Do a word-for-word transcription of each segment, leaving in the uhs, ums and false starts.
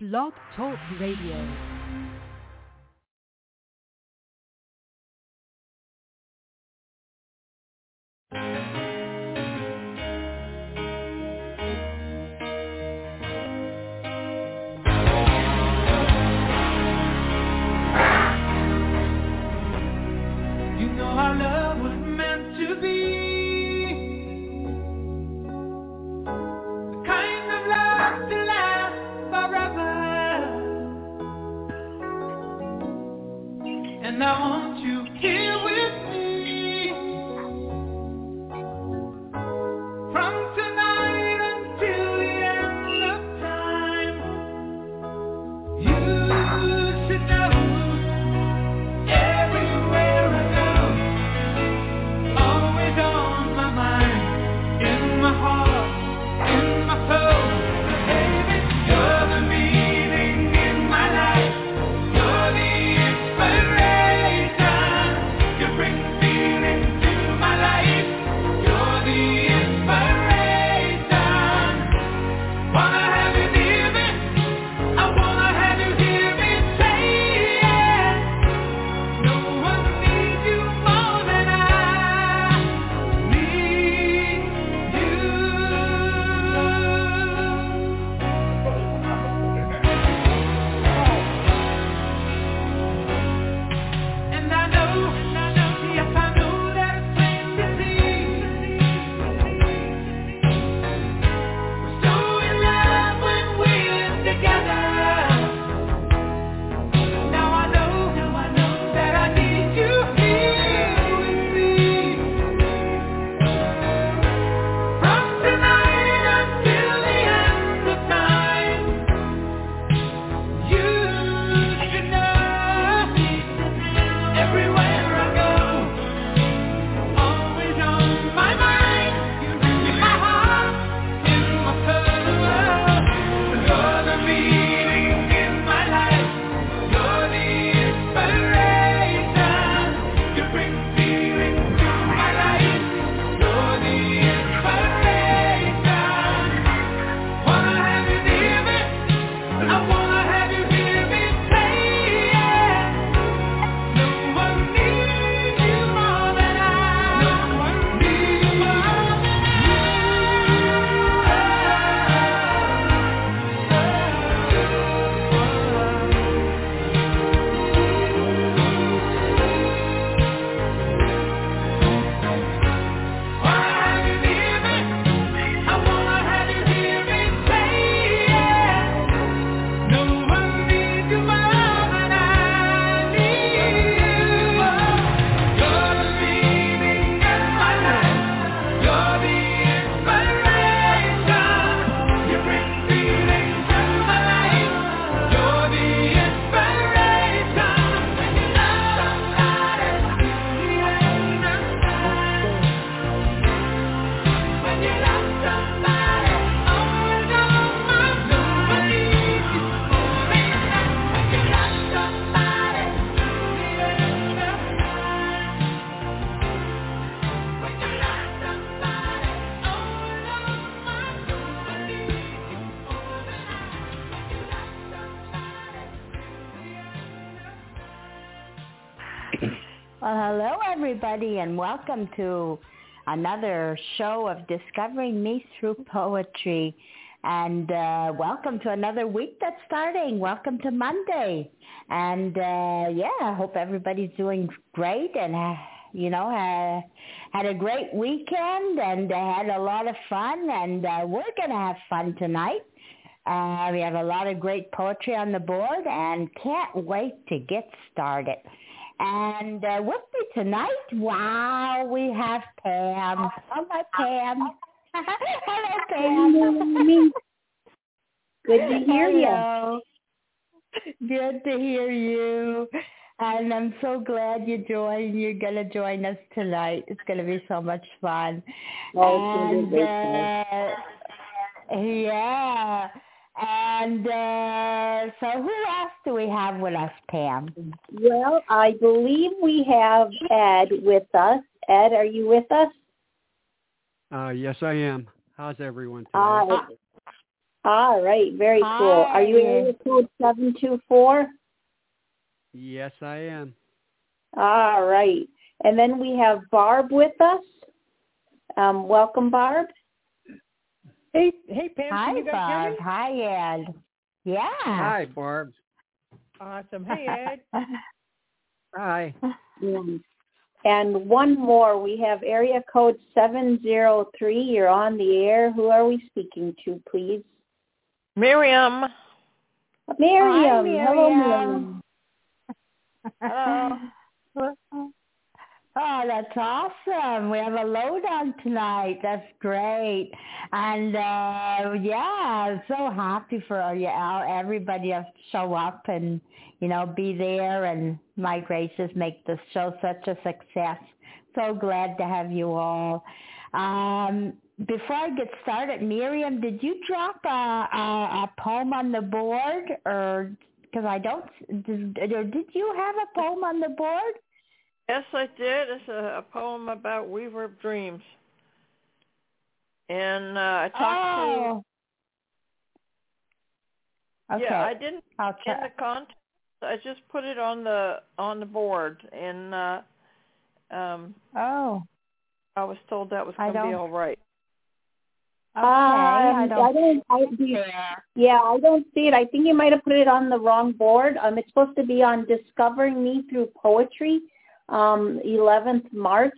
Blog Talk Radio. And welcome to another show of Discovering Me Through Poetry. And uh, welcome to another week that's starting. Welcome to Monday. And uh, yeah, I hope everybody's doing great and, uh, you know, uh, had a great weekend and uh, had a lot of fun. And uh, we're going to have fun tonight. Uh, we have a lot of great poetry on the board and can't wait to get started. And uh, with me tonight, wow, we have Pam. Hello, Pam. Hello, Pam. Good to hear Hello. you. Good to hear you. And I'm so glad you joined. You're going to join us tonight. It's going to be so much fun. Oh, and, uh, yeah. And uh, so who else do we have with us, Pam? Well, I believe we have Ed with us. Ed, are you with us? Uh, yes, I am. How's everyone today? Uh, All right, very Hi. cool. Are you area code seven two four? Yes, I am. All right. And then we have Barb with us. Um, welcome, Barb. Hey, hey, Pam. Hi, can you guys Barb. hear me? Hi, Ed. Yeah. Hi, Barb. Awesome. Hey, Ed. Hi. And one more. We have area code seven zero three. You're on the air. Who are we speaking to, please? Miriam. Miriam. Hi, Miriam. Hello, Miriam. Hello. Oh, that's awesome. We have a load on tonight. That's great. And, uh, yeah, I'm so happy for you, everybody to show up and, you know, be there and my gracious, make this show such a success. So glad to have you all. Um, before I get started, Miriam, did you drop a, a, a poem on the board? Or, because I don't, did, did you have a poem on the board? Yes, I did. It's a, a poem about Weaver of Dreams. And uh, I talked oh. to... Okay. Yeah, I didn't I'll in the contest. I just put it on the on the board, and uh, um, oh, I was told that was I going to be don't- all right. Okay, Um, I don't, I don't I, do you, yeah, I don't see it. I think you might have put it on the wrong board. Um, it's supposed to be on Discovering Me Through Poetry, um, eleventh March.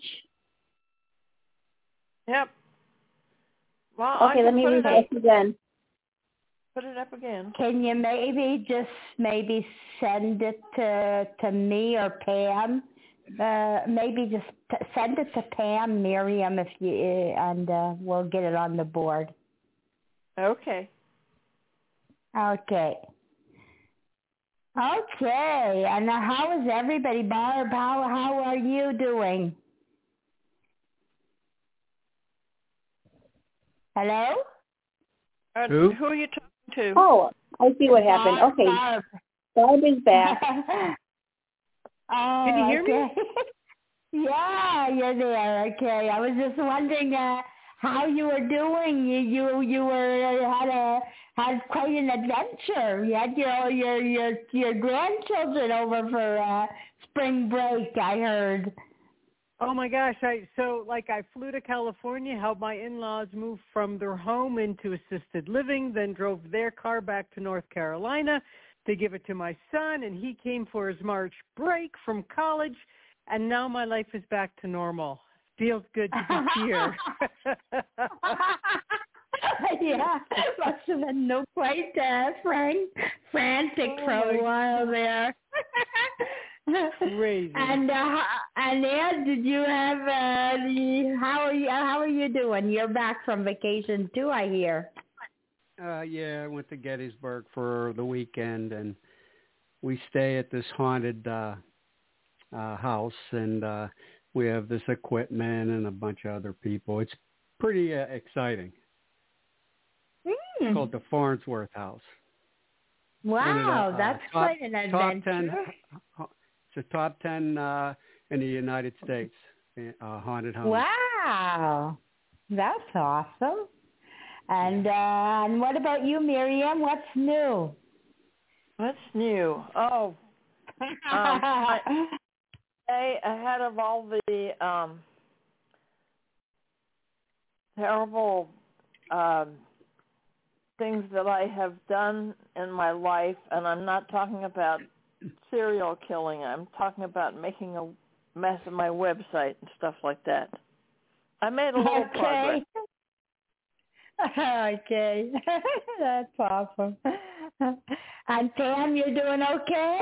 Yep. Well, Okay, I let can me put read it up, this again. put it up again. Can you maybe just maybe send it to to me or Pam? Uh, maybe just t- send it to Pam, Miriam, if you and uh, we'll get it on the board. Okay. Okay. Okay. And uh, how is everybody, Barb? How how are you doing? Hello? Uh, Who? who are you talking to? Oh, I see what happened. Barb, Okay, Barb. Barb is back. Oh, Can you hear okay. me? Yeah, you're there. Okay, I was just wondering uh, how you were doing. You you you were uh, had a had quite an adventure. You had your your your your grandchildren over for uh, spring break. I heard. Oh my gosh! I so like I flew to California, helped my in-laws move from their home into assisted living, then drove their car back to North Carolina to give it to my son, and he came for his March break from college, and now my life is back to normal. Feels good to be here. Yeah, must have been no quite uh, frank, frantic Oh for a my while there. Crazy. And uh, and Ed, did you have uh, the how are you how are you doing? You're back from vacation too, I hear. Uh, yeah, I went to Gettysburg for the weekend, and we stay at this haunted uh, uh, house, and uh, we have this equipment and a bunch of other people. It's pretty uh, exciting. Mm. It's called the Farnsworth House. Wow, uh, that's top, quite an top adventure. ten. It's a top ten uh, in the United States uh, haunted home. Wow, that's awesome. And uh, and what about you, Miriam? What's new? What's new? Oh, um, I, I ahead of all the um, terrible um, things that I have done in my life, and I'm not talking about serial killing. I'm talking about making a mess of my website and stuff like that. I made a little Okay. progress. Okay, that's awesome. And Pam, you're doing okay?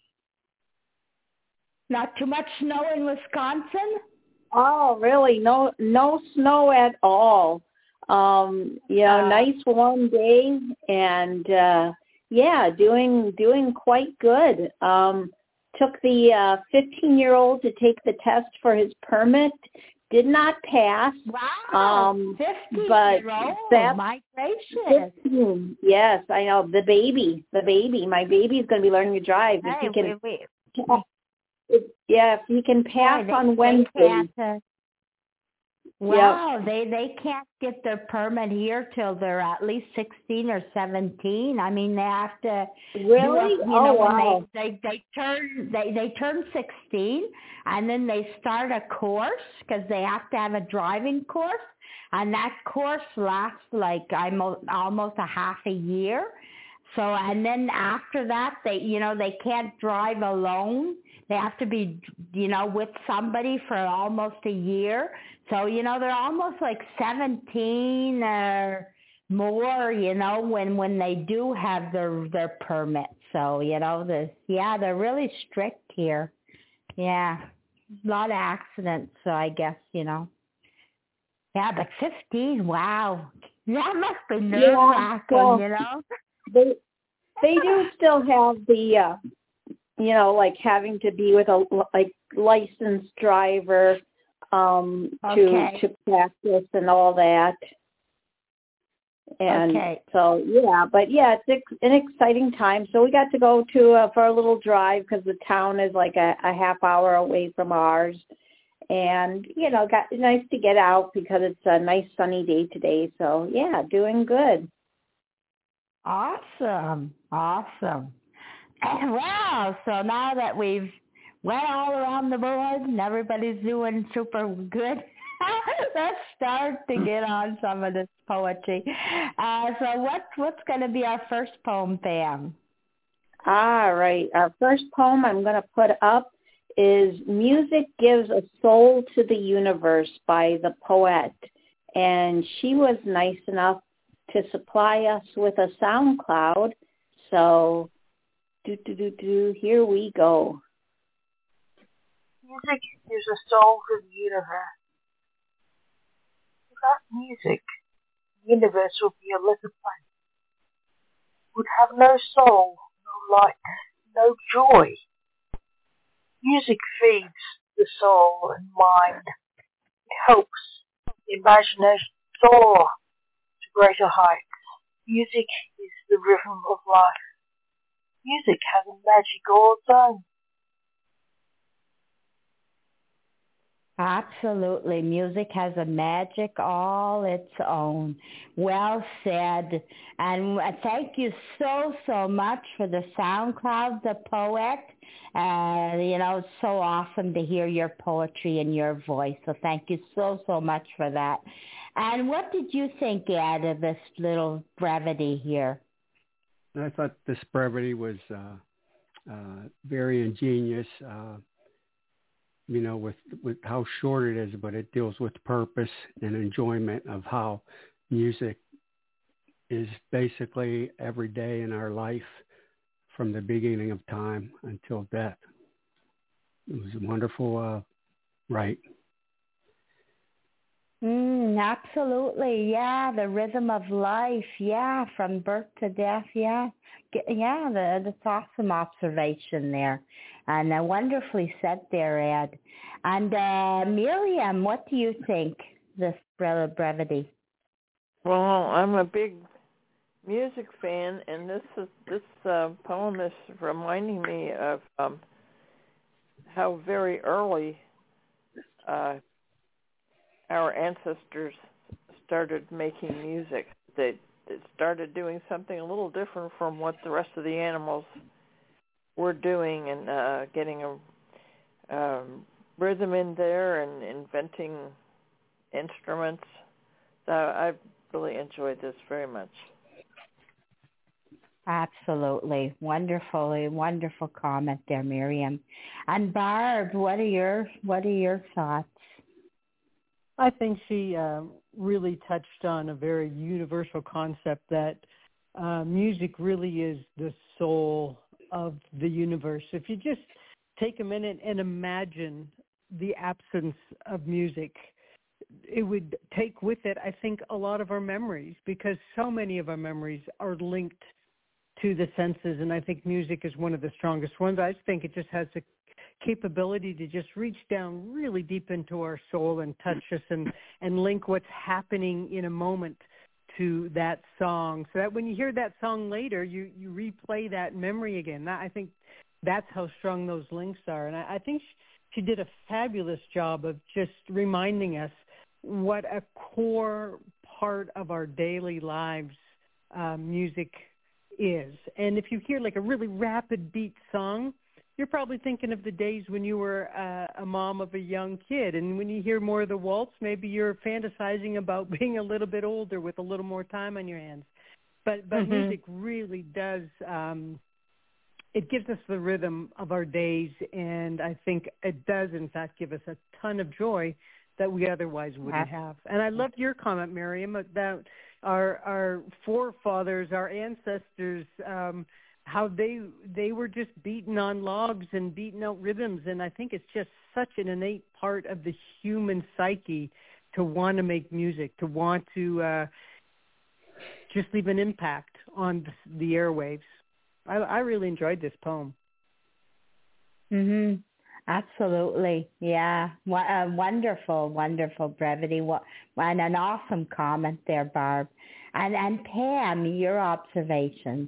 Not too much snow in Wisconsin? Oh, really? No, no snow at all. Um, you know, Uh, nice warm day, and uh, yeah, doing doing quite good. Um, took the uh, fifteen-year-old to take the test for his permit. Did not pass. Wow, Um, fifteen but year old, that's my gracious. fifteen. Yes, I know. The baby, the baby. My baby's going to be learning to drive. If Hey, he can, we, if, yeah, if he can pass boy, they, on they Wednesday. can't, uh, Wow, Yep. they they can't get their permit here till they're at least sixteen or seventeen. I mean, they have to Really? do a, you Oh, know, when wow. they they they turn they they turn sixteen, and then they start a course because they have to have a driving course, and that course lasts like almost almost a half a year. So, and then after that, they, you know, they can't drive alone. They have to be, you know, with somebody for almost a year. So, you know, they're almost like seventeen or more, you know, when, when they do have their, their permit. So, you know, the, yeah, they're really strict here. Yeah. A lot of accidents. So I guess, you know, yeah, but fifteen, wow. That must be nerve-wracking, well, you know? They they do still have the, uh, you know, like having to be with a like licensed driver um, to Okay. to practice and all that. And Okay. so, yeah, but yeah, it's ex- an exciting time. So we got to go to uh, for a little drive because the town is like a, a half hour away from ours. And, you know, got nice to get out because it's a nice sunny day today. So, yeah, doing good. Awesome. Awesome. Wow. So now that we've went all around the board and everybody's doing super good, let's start to get on some of this poetry. Uh, so what, what's going to be our first poem, Pam? All right. Our first poem I'm going to put up is Music Gives a Soul to the Universe by the poet. And she was nice enough to supply us with a SoundCloud. So, do, do, do, do, here we go. Music gives a soul to the universe. Without music, the universe would be a little place. Would have no soul, no light, no joy. Music feeds the soul and mind. It helps the imagination soar to greater heights. Music is the rhythm of life. Music has a magic all its own. Absolutely. Music has a magic all its own. Well said. And thank you so, so much for the SoundCloud, the poet. Uh, you know, it's so awesome to hear your poetry and your voice. So thank you so, so much for that. And what did you think, Ed, of this little brevity here? I thought this brevity was uh, uh, very ingenious. Uh, you know, with, with how short it is, but it deals with purpose and enjoyment of how music is basically every day in our life from the beginning of time until death. It was a wonderful uh, write. Mm, absolutely, yeah, the rhythm of life, yeah, from birth to death, yeah. Yeah, the, that's awesome observation there. And uh, wonderfully said there, Ed. And uh, Miriam, what do you think, this bre- brevity? Well, I'm a big music fan, and this is this uh, poem is reminding me of um, how very early uh, our ancestors started making music. They, they started doing something a little different from what the rest of the animals were doing, and uh, getting a um, rhythm in there and inventing instruments. So I really enjoyed this very much. Absolutely. Wonderfully, wonderful comment there, Miriam. And Barb, what are your what are your thoughts? I think she uh, really touched on a very universal concept that uh, music really is the soul of the universe. If you just take a minute and imagine the absence of music, it would take with it, I think, a lot of our memories, because so many of our memories are linked to the senses, and I think music is one of the strongest ones. I think it just has the capability to just reach down really deep into our soul and touch us and, and link what's happening in a moment to that song, so that when you hear that song later, you, you replay that memory again. That, I think that's how strong those links are. And I, I think she, she did a fabulous job of just reminding us what a core part of our daily lives uh, music is. And if you hear like a really rapid beat song, you're probably thinking of the days when you were uh, a mom of a young kid. And when you hear more of the waltz, maybe you're fantasizing about being a little bit older with a little more time on your hands. But but mm-hmm. music really does, um, it gives us the rhythm of our days, and I think it does, in fact, give us a ton of joy that we otherwise wouldn't have. And I loved your comment, Miriam, about our our forefathers, our ancestors, um, how they they were just beating on logs and beating out rhythms. And I think it's just such an innate part of the human psyche to want to make music, to want to uh, just leave an impact on the, the airwaves. I, I really enjoyed this poem. Mhm. Absolutely. Yeah. What a wonderful, wonderful brevity. What and an awesome comment there, Barb. And and Pam, your observations.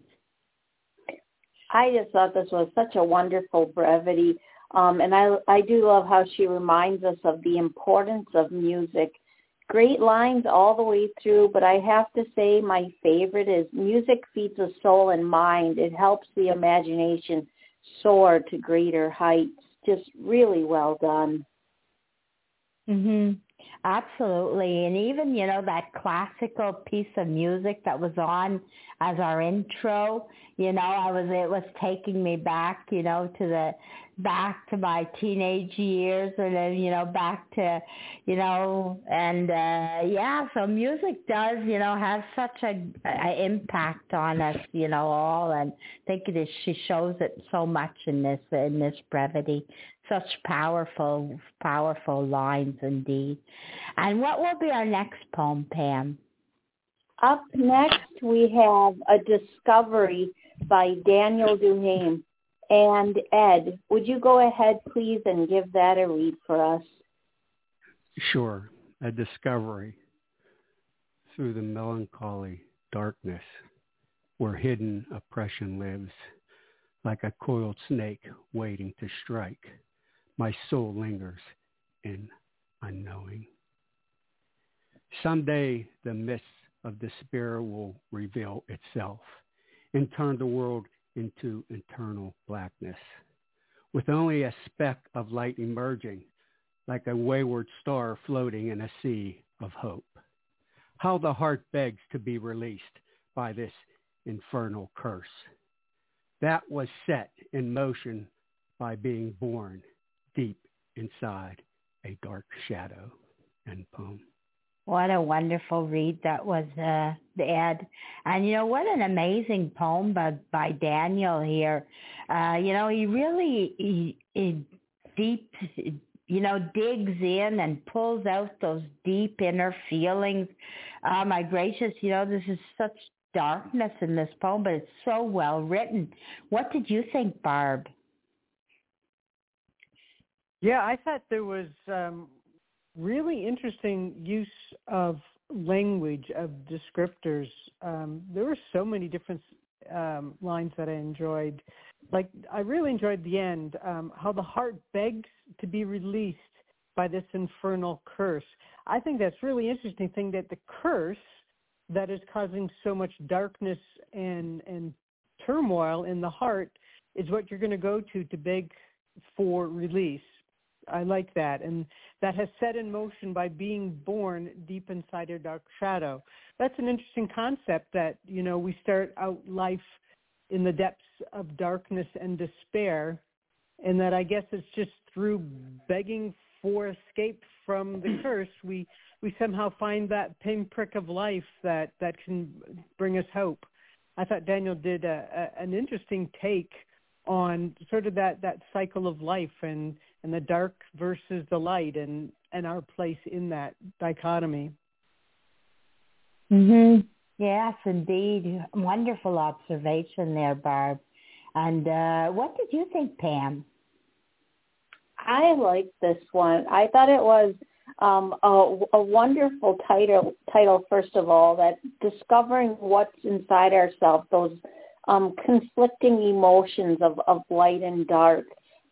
I just thought this was such a wonderful brevity. Um, and I I do love how she reminds us of the importance of music. Great lines all the way through, but I have to say my favorite is music feeds the soul and mind. It helps the imagination soar to greater heights. Just really well done. Mhm. Absolutely. And even, you know, that classical piece of music that was on as our intro, you know, I was it was taking me back, you know, to the back to my teenage years, and then, you know, back to, you know, and uh yeah, so music does, you know, have such a, a impact on us, you know, all, and I think it is she shows it so much in this in this brevity. Such powerful, powerful lines indeed. And what will be our next poem, Pam? Up next, we have A Discovery by Daniel Duhame. And Ed, would you go ahead, please, and give that a read for us? Sure. A discovery through the melancholy darkness where hidden oppression lives, like a coiled snake waiting to strike. My soul lingers in unknowing. Someday the mist of despair will reveal itself and turn the world into eternal blackness, with only a speck of light emerging, like a wayward star floating in a sea of hope. How the heart begs to be released by this infernal curse that was set in motion by being born deep inside a dark shadow. End poem. What a wonderful read that was, uh, Ed. And, you know, what an amazing poem by, by Daniel here. Uh, you know, he really he, he deep, you know, digs in and pulls out those deep inner feelings. Oh, my gracious, you know, this is such darkness in this poem, but it's so well written. What did you think, Barb? Yeah, I thought there was um, really interesting use of language, of descriptors. Um, there were so many different um, lines that I enjoyed. Like, I really enjoyed the end, um, how the heart begs to be released by this infernal curse. I think that's really interesting thing, that the curse that is causing so much darkness and, and turmoil in the heart is what you're going to go to to beg for release. I like that. And that has set in motion by being born deep inside a dark shadow. That's an interesting concept, that, you know, we start out life in the depths of darkness and despair, and that I guess it's just through begging for escape from the curse, we, we somehow find that pinprick of life that, that can bring us hope. I thought Daniel did a, a, an interesting take on sort of that, that cycle of life and, and the dark versus the light, and, and our place in that dichotomy. Mm-hmm. Yes, indeed. Wonderful observation there, Barb. And uh, what did you think, Pam? I liked this one. I thought it was um, a, a wonderful title, title, first of all, that discovering what's inside ourselves, those um, conflicting emotions of, of light and dark.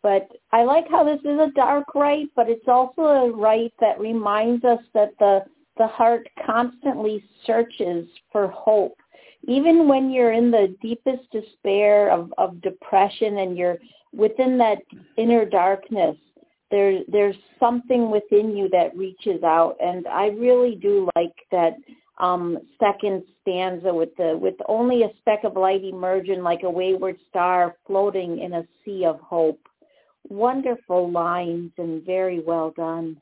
But I like how this is a dark rite, but it's also a rite that reminds us that the the heart constantly searches for hope. Even when you're in the deepest despair of, of depression and you're within that inner darkness, there, there's something within you that reaches out. And I really do like that um, second stanza with the with only a speck of light emerging like a wayward star floating in a sea of hope. Wonderful lines and very well done.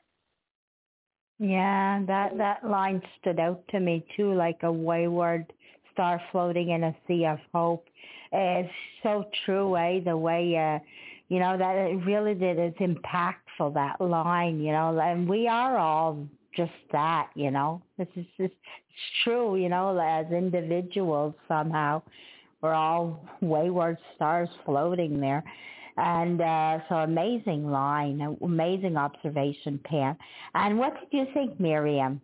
Yeah, that, that line stood out to me too, like a wayward star floating in a sea of hope. It's so true, eh? The way, uh, you know, that it really did. It's impactful, that line, you know, and we are all just that, you know. This is just it's true, you know, as individuals somehow. We're all wayward stars floating there. And uh, so amazing line, amazing observation, Pam. And what did you think, Miriam?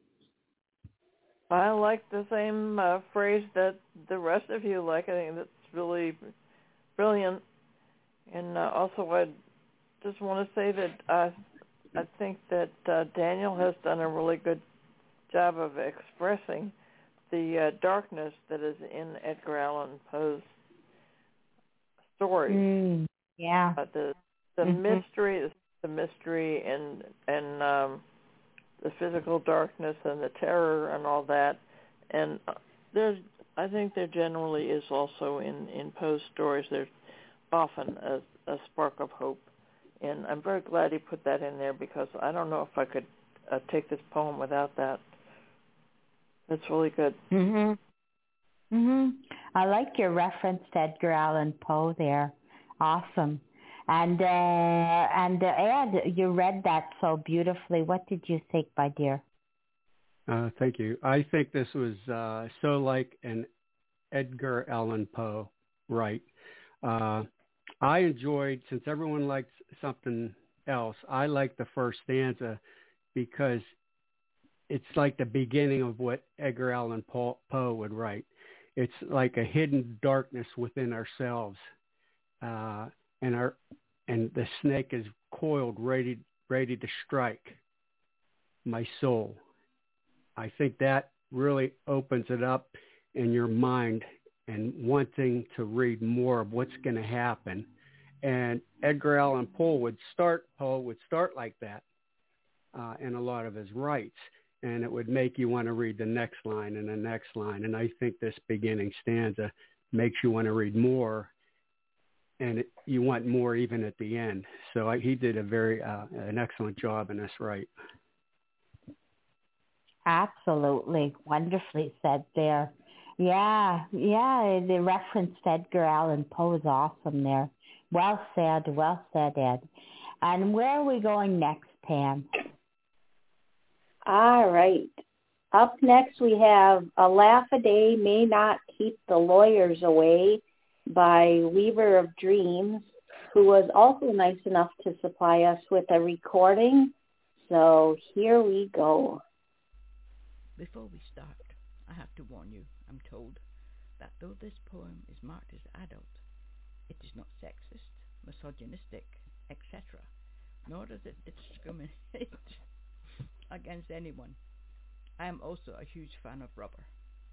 I like the same uh, phrase that the rest of you like. I think that's really brilliant. And uh, also I just want to say that uh, I think that uh, Daniel has done a really good job of expressing the uh, darkness that is in Edgar Allan Poe's stories. Mm. Yeah, uh, the the mm-hmm. mystery, the mystery, and and um, the physical darkness and the terror and all that. And uh, there's, I think there generally is also in in Poe's stories. There's often a, a spark of hope, and I'm very glad he put that in there because I don't know if I could uh, take this poem without that. That's really good. Mhm. Mhm. I like your reference to Edgar Allan Poe there. Awesome. And uh, and uh, Ed, you read that so beautifully. What did you think, my dear? Uh, thank you. I think this was uh, so like an Edgar Allan Poe, right? Uh, I enjoyed, since everyone likes something else, I like the first stanza because it's like the beginning of what Edgar Allan Poe, Poe would write. It's like a hidden darkness within ourselves. Uh, and our and the snake is coiled, ready ready to strike my soul. I think that really opens it up in your mind and wanting to read more of what's going to happen. And Edgar Allan Poe would start Poe would start like that uh, in a lot of his rights, and it would make you want to read the next line and the next line. And I think this beginning stanza makes you want to read more. And it, you want more even at the end. So I, he did a very uh, an excellent job in this, right? Absolutely, wonderfully said there. Yeah, yeah. The reference to Edgar Allan Poe is awesome there. Well said, well said, Ed. And where are we going next, Pam? All right. Up next, we have "A Laugh a Day May Not Keep the Lawyers Away" by Weaver of Dreams, who was also nice enough to supply us with a recording. So here we go. Before we start, I have to warn you, I'm told, that though this poem is marked as adult, it is not sexist, misogynistic, et cetera, nor does it discriminate against anyone. I am also a huge fan of rubber.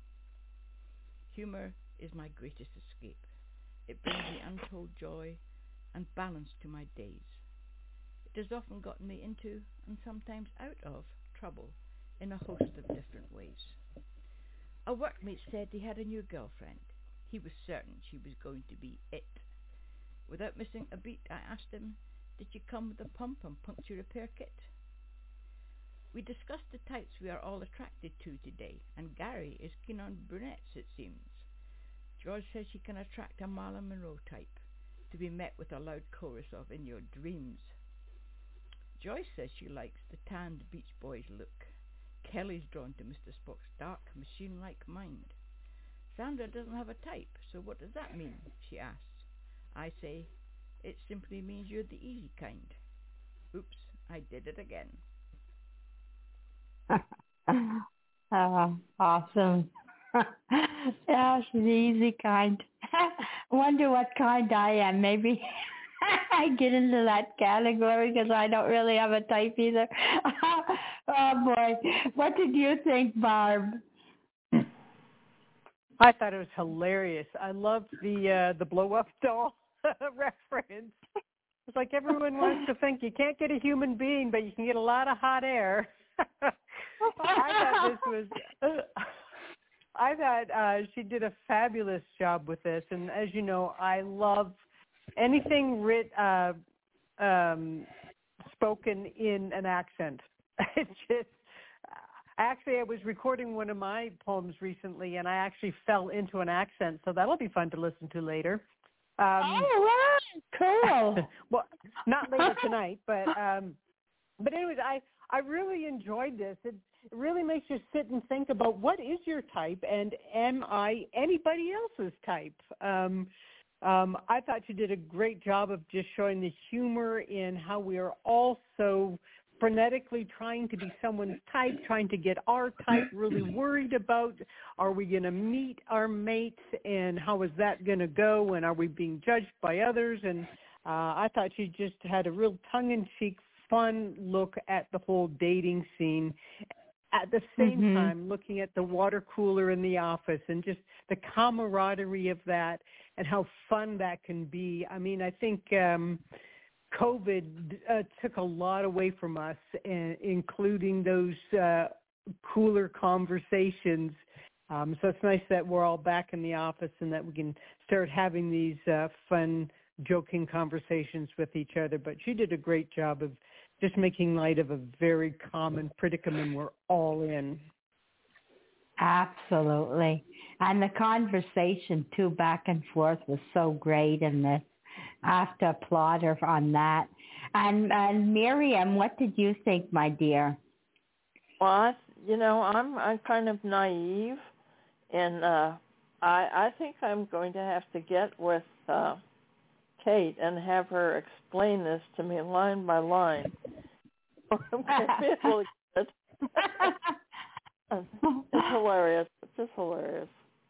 Humor is my greatest escape. It brings me untold joy and balance to my days. It has often gotten me into, and sometimes out of, trouble in a host of different ways. A workmate said he had a new girlfriend. He was certain she was going to be it. Without missing a beat, I asked him, "Did you come with a pump and puncture repair kit?" We discussed the types we are all attracted to today, and Gary is keen on brunettes, it seems. George says she can attract a Marilyn Monroe type, to be met with a loud chorus of "In Your Dreams." Joyce says she likes the tanned Beach Boys look. Kelly's drawn to Mister Spock's dark, machine-like mind. Sandra doesn't have a type, so what does that mean? She asks. I say, it simply means you're the easy kind. Oops, I did it again. Oh, awesome. Yeah, she's the easy kind. I wonder what kind I am. Maybe I get into that category because I don't really have a type either. Oh boy, what did you think, Barb? I thought it was hilarious. I loved the uh, the blow up doll reference. It's like everyone wants to think you can't get a human being, but you can get a lot of hot air. I thought this was. I thought uh, she did a fabulous job with this, and as you know, I love anything writ uh, um, spoken in an accent. It just actually, I was recording one of my poems recently, and I actually fell into an accent, so that'll be fun to listen to later. Um, oh, wow, cool. Well, not later tonight, but um, but anyways, I I really enjoyed this. It, it really makes you sit and think about what is your type, and am I anybody else's type? Um, um, I thought you did a great job of just showing the humor in how we are all so frenetically trying to be someone's type, trying to get our type, really worried about, are we going to meet our mates, and how is that going to go, and are we being judged by others? And uh, I thought you just had a real tongue-in-cheek, fun look at the whole dating scene. At the same mm-hmm. time, looking at the water cooler in the office and just the camaraderie of that and how fun that can be. I mean, I think um, COVID uh, took a lot away from us, uh, including those uh, cooler conversations. Um, so it's nice that we're all back in the office and that we can start having these uh, fun, joking conversations with each other. But she did a great job of just making light of a very common predicament we're all in. Absolutely. And the conversation, too, back and forth was so great in this. I have to applaud her on that. And, and Miriam, what did you think, my dear? Well, I, you know, I'm I'm kind of naive, and uh, I I think I'm going to have to get with uh, Kate and have her explain this to me line by line. It's really good. It's hilarious. It's just hilarious.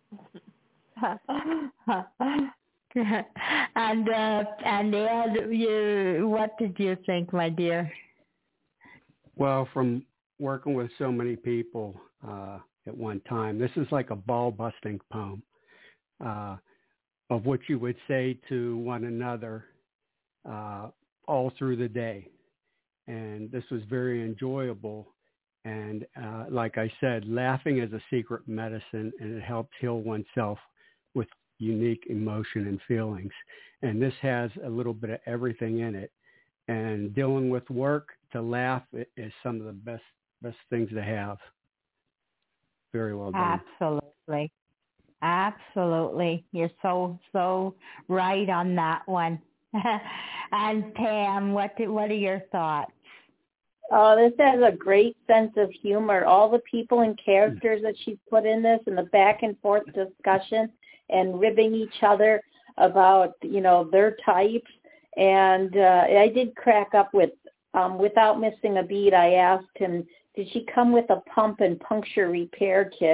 and uh, and Ed, you, what did you think, my dear? Well, from working with so many people uh, at one time, this is like a ball-busting poem uh, of what you would say to one another uh, all through the day. And this was very enjoyable. And uh, like I said, laughing is a secret medicine, and it helps heal oneself with unique emotion and feelings. And this has a little bit of everything in it. And dealing with work, to laugh is some of the best best things to have. Very well done. Absolutely. Absolutely. You're so, so right on that one. And Pam, what do, what are your thoughts? Oh, this has a great sense of humor. All the people and characters that she's put in this, and the back and forth discussion and ribbing each other about, you know, their types. And uh, I did crack up with, um, without missing a beat, I asked him, did she come with a pump and puncture repair kit?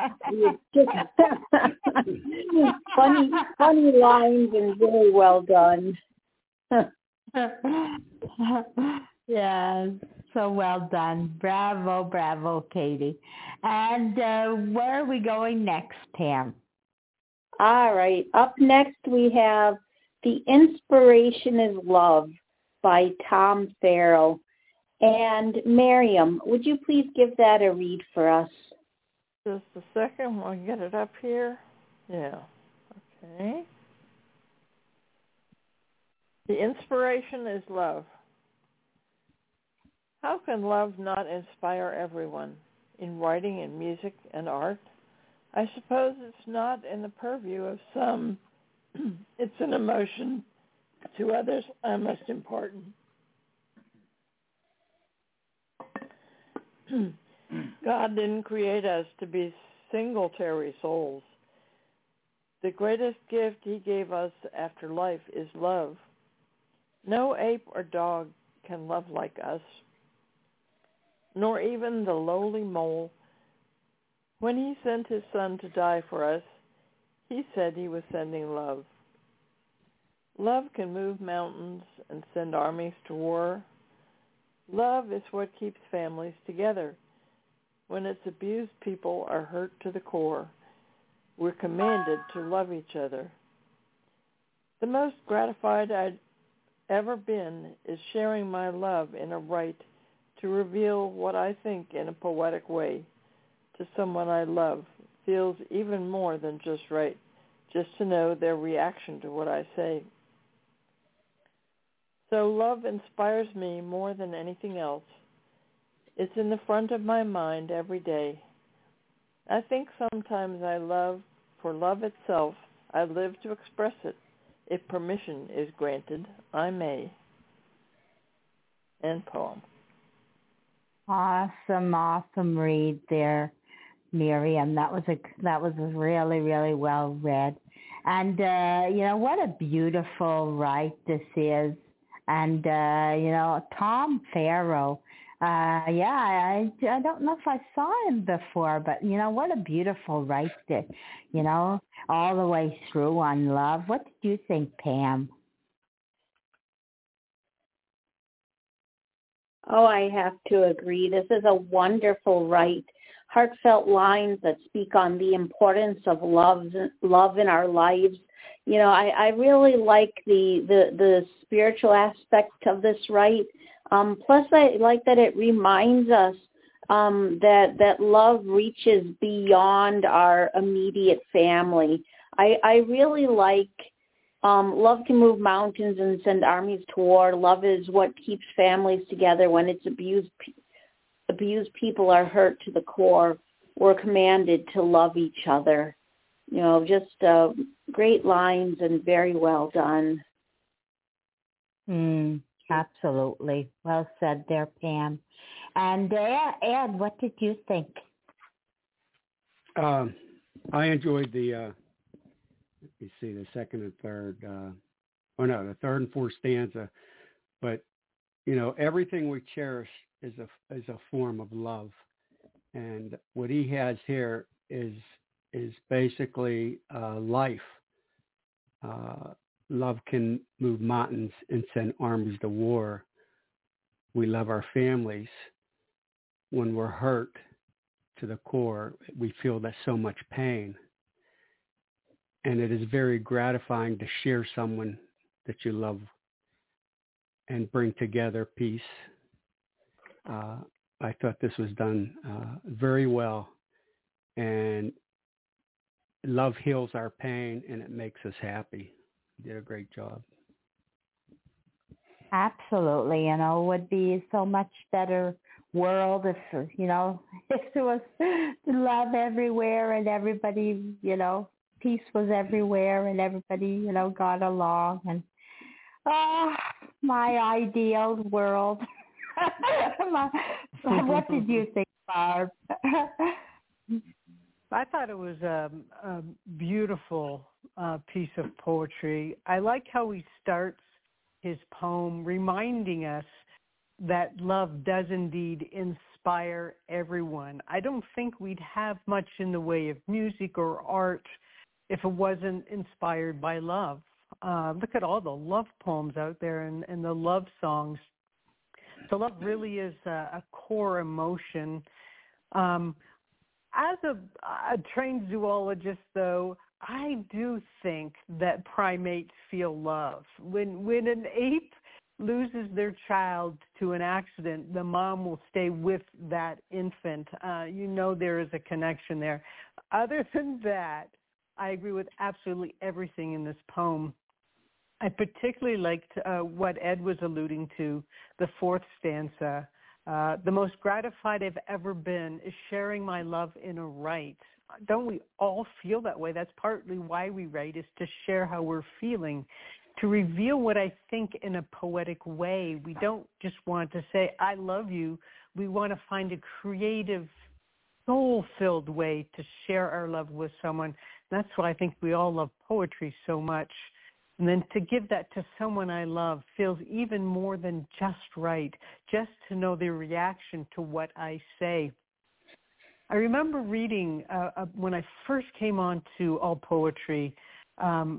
funny, funny lines and very well done. Yeah, so well done. Bravo, bravo, Katie. And uh, where are we going next, Pam? All right. Up next we have The Inspiration is Love by Tom Farrell. And Miriam, would you please give that a read for us? Just a second while I get it up here. Yeah. Okay. The inspiration is love. How can love not inspire everyone in writing and music and art? I suppose it's not in the purview of some. It's an emotion to others I must impart. God didn't create us to be singletary souls. The greatest gift he gave us after life is love. No ape or dog can love like us, nor even the lowly mole. When he sent his son to die for us, he said he was sending love. Love can move mountains and send armies to war. Love is what keeps families together. When it's abused, people are hurt to the core. We're commanded to love each other. The most gratified I'd ever been is sharing my love in a right to reveal what I think in a poetic way to someone I love. Feels even more than just right, just to know their reaction to what I say. So love inspires me more than anything else. It's in the front of my mind every day. I think sometimes I love for love itself. I live to express it. If permission is granted, I may. End poem. Awesome, awesome read there, Miriam. That was a that was really, really well read. And uh, you know, what a beautiful write this is. And uh, you know, Tom Farrow. Uh, yeah, I, I don't know if I saw him before, but you know, what a beautiful write it, you know, all the way through on love. What did you think, Pam? Oh, I have to agree. This is a wonderful write. Heartfelt lines that speak on the importance of love, love in our lives. You know, I, I really like the, the, the spiritual aspect of this write. Um, plus, I like that it reminds us um, that that love reaches beyond our immediate family. I, I really like um, love can move mountains and send armies to war. Love is what keeps families together. When it's abused, abused people are hurt to the core. We're commanded to love each other. You know, just uh, great lines and very well done. Mm. Absolutely. Well said there, Pam. And uh, Ed, what did you think? Um, I enjoyed the, uh, let me see, the second and third, uh, oh no, the third and fourth stanza. But, you know, everything we cherish is a, is a form of love. And what he has here is, is basically uh, life. Uh, Love can move mountains and send armies to war. We love our families. When we're hurt to the core, we feel that so much pain. And it is very gratifying to share someone that you love and bring together peace. Uh, I thought this was done uh, very well. And love heals our pain and it makes us happy. You did a great job. Absolutely. You know, it would be a so much better world if, you know, if there was love everywhere and everybody, you know, peace was everywhere and everybody, you know, got along. And, oh, my ideal world. my, what did you think, Barb? I thought it was a, a beautiful uh, piece of poetry. I like how he starts his poem reminding us that love does indeed inspire everyone. I don't think we'd have much in the way of music or art if it wasn't inspired by love. Uh, look at all the love poems out there and, and the love songs. So love really is a, a core emotion. Um, As a, a trained zoologist, though, I do think that primates feel love. When when an ape loses their child to an accident, the mom will stay with that infant. Uh, you know there is a connection there. Other than that, I agree with absolutely everything in this poem. I particularly liked uh, what Ed was alluding to, the fourth stanza. Uh, the most gratified I've ever been is sharing my love in a write. Don't we all feel that way? That's partly why we write, is to share how we're feeling, to reveal what I think in a poetic way. We don't just want to say, I love you. We want to find a creative, soul-filled way to share our love with someone. That's why I think we all love poetry so much. And then to give that to someone I love feels even more than just right, just to know their reaction to what I say. I remember reading uh, uh, when I first came on to All Poetry, um,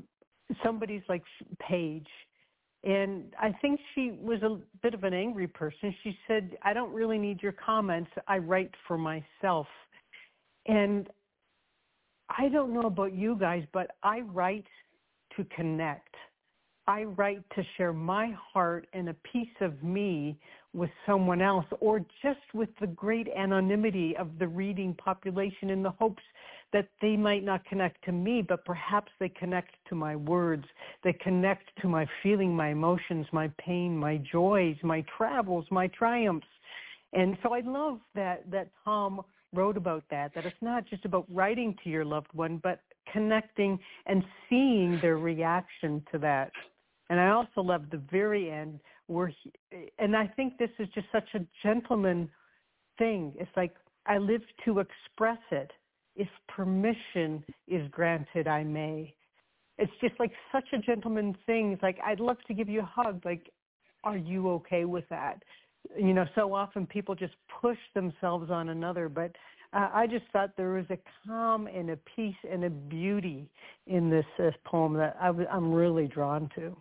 somebody's like page. And I think she was a bit of an angry person. She said, I don't really need your comments. I write for myself. And I don't know about you guys, but I write to connect. I write to share my heart and a piece of me with someone else, or just with the great anonymity of the reading population, in the hopes that they might not connect to me, but perhaps they connect to my words. They connect to my feeling, my emotions, my pain, my joys, my travels, my triumphs. And so I love that, that Tom wrote about that, that it's not just about writing to your loved one, but connecting and seeing their reaction to that. And I also love the very end where he, and I think this is just such a gentleman thing. It's like, I live to express it. If permission is granted, I may. It's just like such a gentleman thing. It's like, I'd love to give you a hug. Like, are you okay with that? You know, so often people just push themselves on another, but uh, I just thought there was a calm and a peace and a beauty in this, this poem that I w- I'm really drawn to.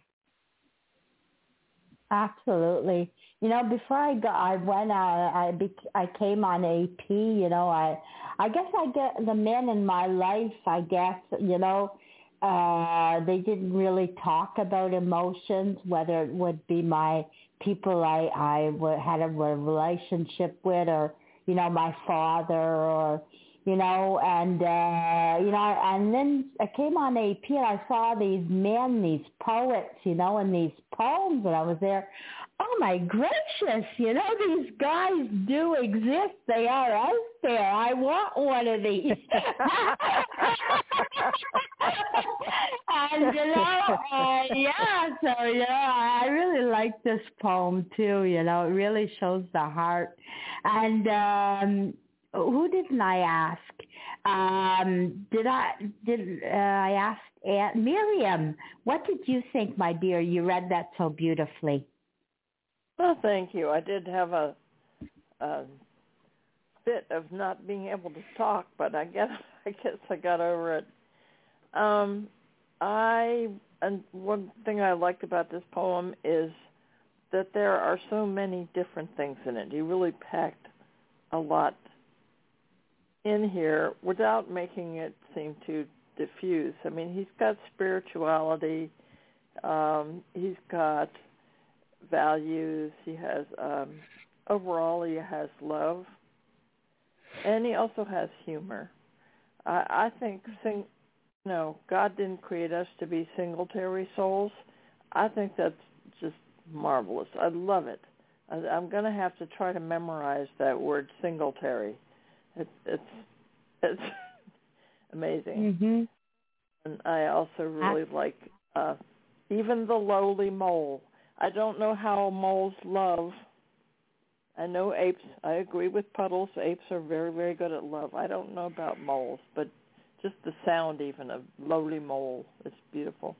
Absolutely. You know, before I got, I went, I, I, bec- I came on A P, you know, I, I guess I get the men in my life, I guess, you know, uh, they didn't really talk about emotions, whether it would be my people I, I w- had a relationship with, or, you know, my father, or, you know, and, uh, you know, and then I came on A P and I saw these men, these poets, you know, and these poems, and I was there. Oh, my gracious, you know, these guys do exist. They are out there. I want one of these. And, you know, uh, yeah, so, you know, I really like this poem, too. You know, it really shows the heart. And, um, who didn't I ask? Um, did I, did uh, I ask Aunt Miriam? What did you think, my dear? You read that so beautifully. Well, thank you. I did have a, a bit of not being able to talk, but I guess I guess I got over it. Um, I and one thing I liked about this poem is that there are so many different things in it. He really packed a lot in here without making it seem too diffuse. I mean, he's got spirituality. Um, he's got values. He has, um, overall, he has love. And he also has humor. I, I think, sing, you know, God didn't create us to be singletary souls. I think that's just marvelous. I love it. I, I'm going to have to try to memorize that word, singletary. It's it's it's amazing. Mm-hmm. And I also really I, like uh, even the lowly mole. I don't know how moles love. I know apes. I agree with Puddles. Apes are very, very good at love. I don't know about moles, but just the sound even of lowly mole is beautiful.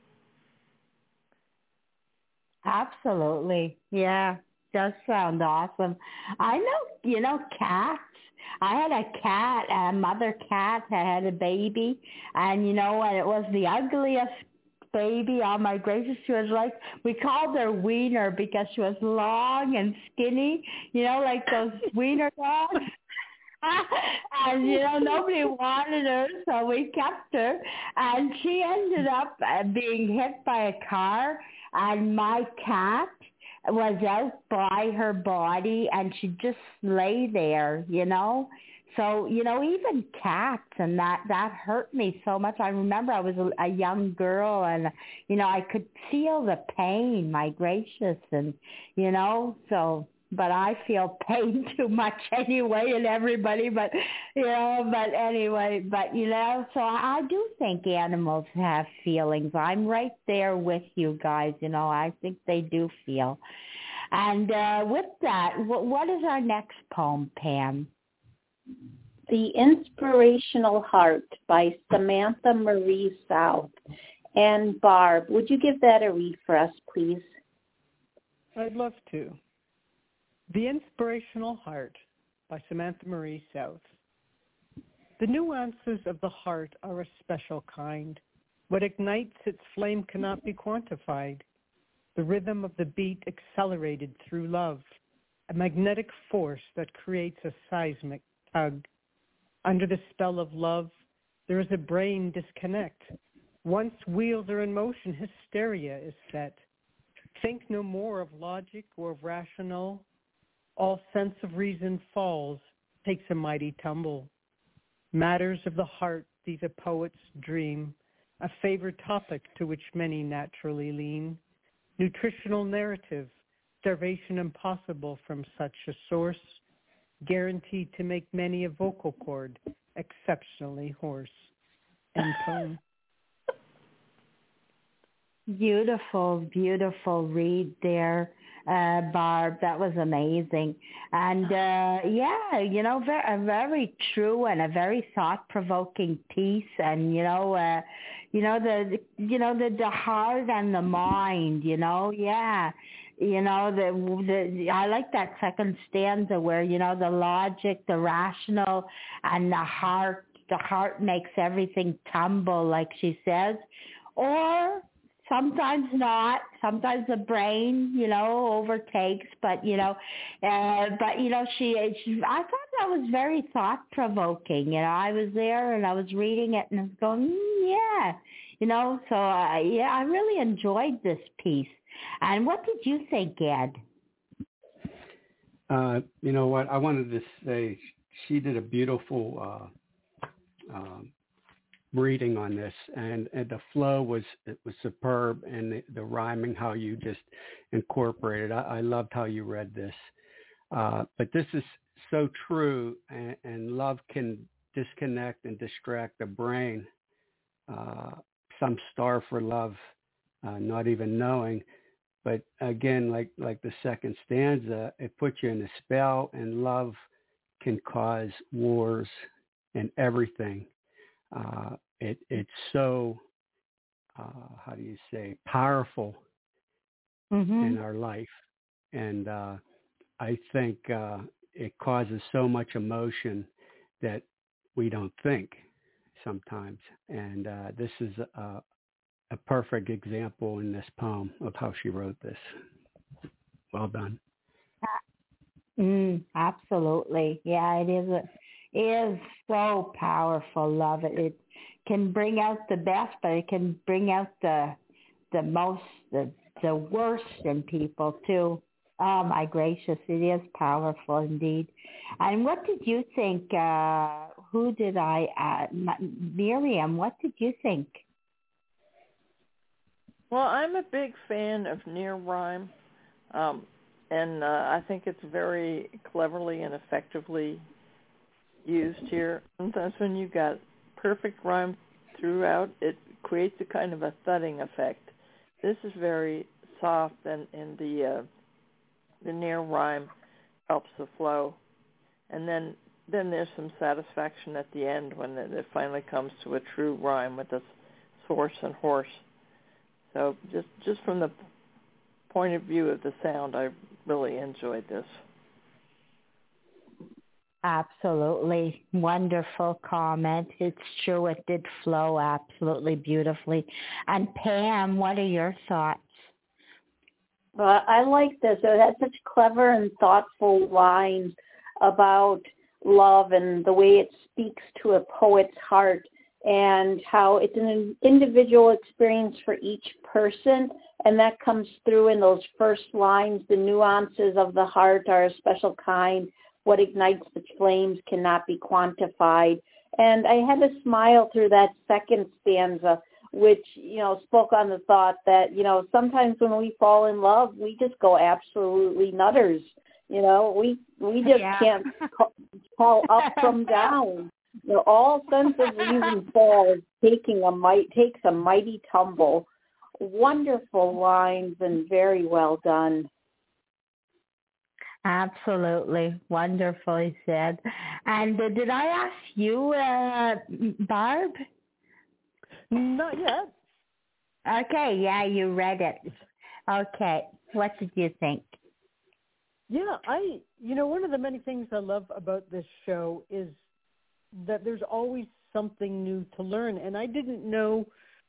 Absolutely. Yeah, does sound awesome. I know, you know, cats. I had a cat, a mother cat that had a baby, and, you know, and it was the ugliest baby. Oh, my gracious, she was like, we called her Wiener because she was long and skinny, you know, like those wiener dogs. And, you know, nobody wanted her, so we kept her. And she ended up uh, being hit by a car, and my cat was out by her body, and she just lay there, you know. So, you know, even cats, and that, that hurt me so much. I remember I was a, a young girl, and, you know, I could feel the pain, my gracious, and, you know, so... But I feel pain too much anyway, and everybody, but, you know, but anyway, but, you know, so I do think animals have feelings. I'm right there with you guys, you know, I think they do feel. And uh, with that, w- what is our next poem, Pam? The Inspirational Heart by Samantha Marie South. And Barb, would you give that a read for us, please? I'd love to. The Inspirational Heart by Samantha Marie South. The nuances of the heart are a special kind. What ignites its flame cannot be quantified. The rhythm of the beat accelerated through love, a magnetic force that creates a seismic tug. Under the spell of love, there is a brain disconnect. Once wheels are in motion, hysteria is set. Think no more of logic or of rational. All sense of reason falls, takes a mighty tumble. Matters of the heart, these a poet's dream, a favored topic to which many naturally lean. Nutritional narrative, starvation impossible from such a source, guaranteed to make many a vocal cord exceptionally hoarse. End poem. Beautiful, beautiful read there, uh, Barb. That was amazing. And uh, yeah, you know, very, a very true and a very thought-provoking piece. And you know, uh, you know the, you know the the heart and the mind. You know, yeah. You know, the, the I like that second stanza where, you know, the logic, the rational, and the heart. The heart makes everything tumble, like she says, or sometimes not. Sometimes the brain, you know, overtakes. But you know, uh, but you know, she, she. I thought that was very thought provoking. You know, I was there and I was reading it and I was going, mm, yeah, you know. So uh, yeah, I really enjoyed this piece. And what did you think, Ed? Uh, you know what? I wanted to say she did a beautiful uh, um, reading on this, and, and the flow was it was superb, and the, the rhyming, how you just incorporated. I, I loved how you read this. Uh, but this is so true, and, and love can disconnect and distract the brain. Uh, some starve for love, uh, not even knowing. But again, like like the second stanza, it puts you in a spell, and love can cause wars and everything. Uh, it it's so uh, how do you say powerful mm-hmm. in our life, and uh, I think uh, it causes so much emotion that we don't think sometimes. And uh, this is a a perfect example in this poem of how she wrote this. Well done. Mm, absolutely. Yeah, it is. A, it is so powerful, love. It, it can bring out the best, but it can bring out the the most, the, the worst in people too. Oh my gracious, it is powerful indeed. And what did you think? Uh, who did I, uh, Miriam, what did you think? Well, I'm a big fan of near rhyme, um, and uh, I think it's very cleverly and effectively used here. Sometimes when you've got perfect rhyme throughout, it creates a kind of a thudding effect. This is very soft, and, and the uh, the near rhyme helps the flow. And then, then there's some satisfaction at the end when it, it finally comes to a true rhyme with the source and horse. So just just from the point of view of the sound, I really enjoyed this. Absolutely. Wonderful comment. It's true. It did flow absolutely beautifully. And Pam, what are your thoughts? Well, I like this. It had such clever and thoughtful lines about love and the way it speaks to a poet's heart, and how it's an individual experience for each person, and that comes through in those first lines. The nuances of the heart are a special kind. What ignites the flames cannot be quantified. And I had to smile through that second stanza, which, you know, spoke on the thought that, you know, sometimes when we fall in love, we just go absolutely nutters. You know, we we just yeah. can't call, call up from down. You know, all sense of reason falls, taking a might takes a mighty tumble. Wonderful lines and very well done. Absolutely wonderfully said. And uh, did I ask you, uh, Barb? Not yet. Okay, yeah, you read it. Okay, what did you think? Yeah, I, you know, one of the many things I love about this show is that there's always something new to learn. And I didn't know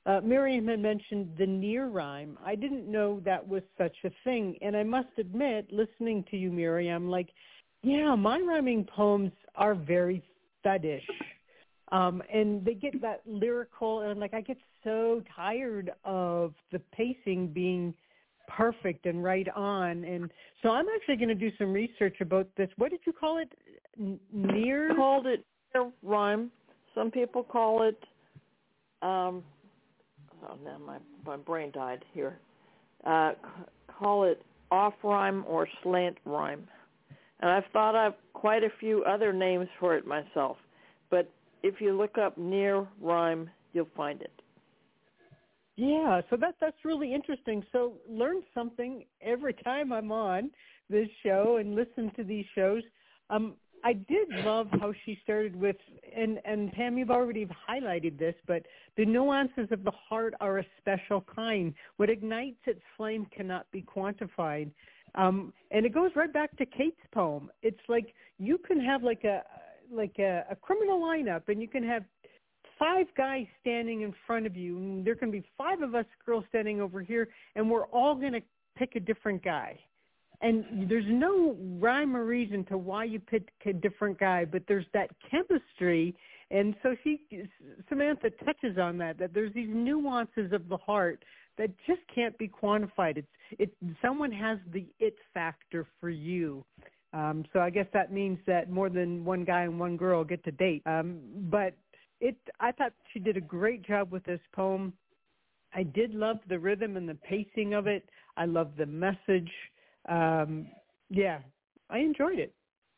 uh, Miriam had mentioned the near rhyme. I didn't know that was such a thing. And I must admit, listening to you, Miriam, like, yeah, my rhyming poems are very thuddish. Um, and they get that lyrical, and like I get so tired of the pacing being perfect and right on. And so I'm actually going to do some research about this. What did you call it? N- near? I called it near rhyme. Some people call it, um, oh, now my, my brain died here. Uh, c- call it off rhyme or slant rhyme. And I've thought of quite a few other names for it myself. But if you look up near rhyme, you'll find it. Yeah, so that that's really interesting. So learn something every time I'm on this show and listen to these shows. Um, I did love how she started with, and, and Pam, you've already highlighted this, but the nuances of the heart are a special kind. What ignites its flame cannot be quantified. Um, and it goes right back to Kate's poem. It's like you can have like a like a, a criminal lineup, and you can have five guys standing in front of you, and there can be five of us girls standing over here, and we're all going to pick a different guy. And there's no rhyme or reason to why you pick a different guy, but there's that chemistry. And so she, Samantha touches on that, that there's these nuances of the heart that just can't be quantified. It's, it, someone has the it factor for you. Um, so I guess that means that more than one guy and one girl get to date. Um, but it, I thought she did a great job with this poem. I did love the rhythm and the pacing of it. I love the message. Um, yeah, I enjoyed it.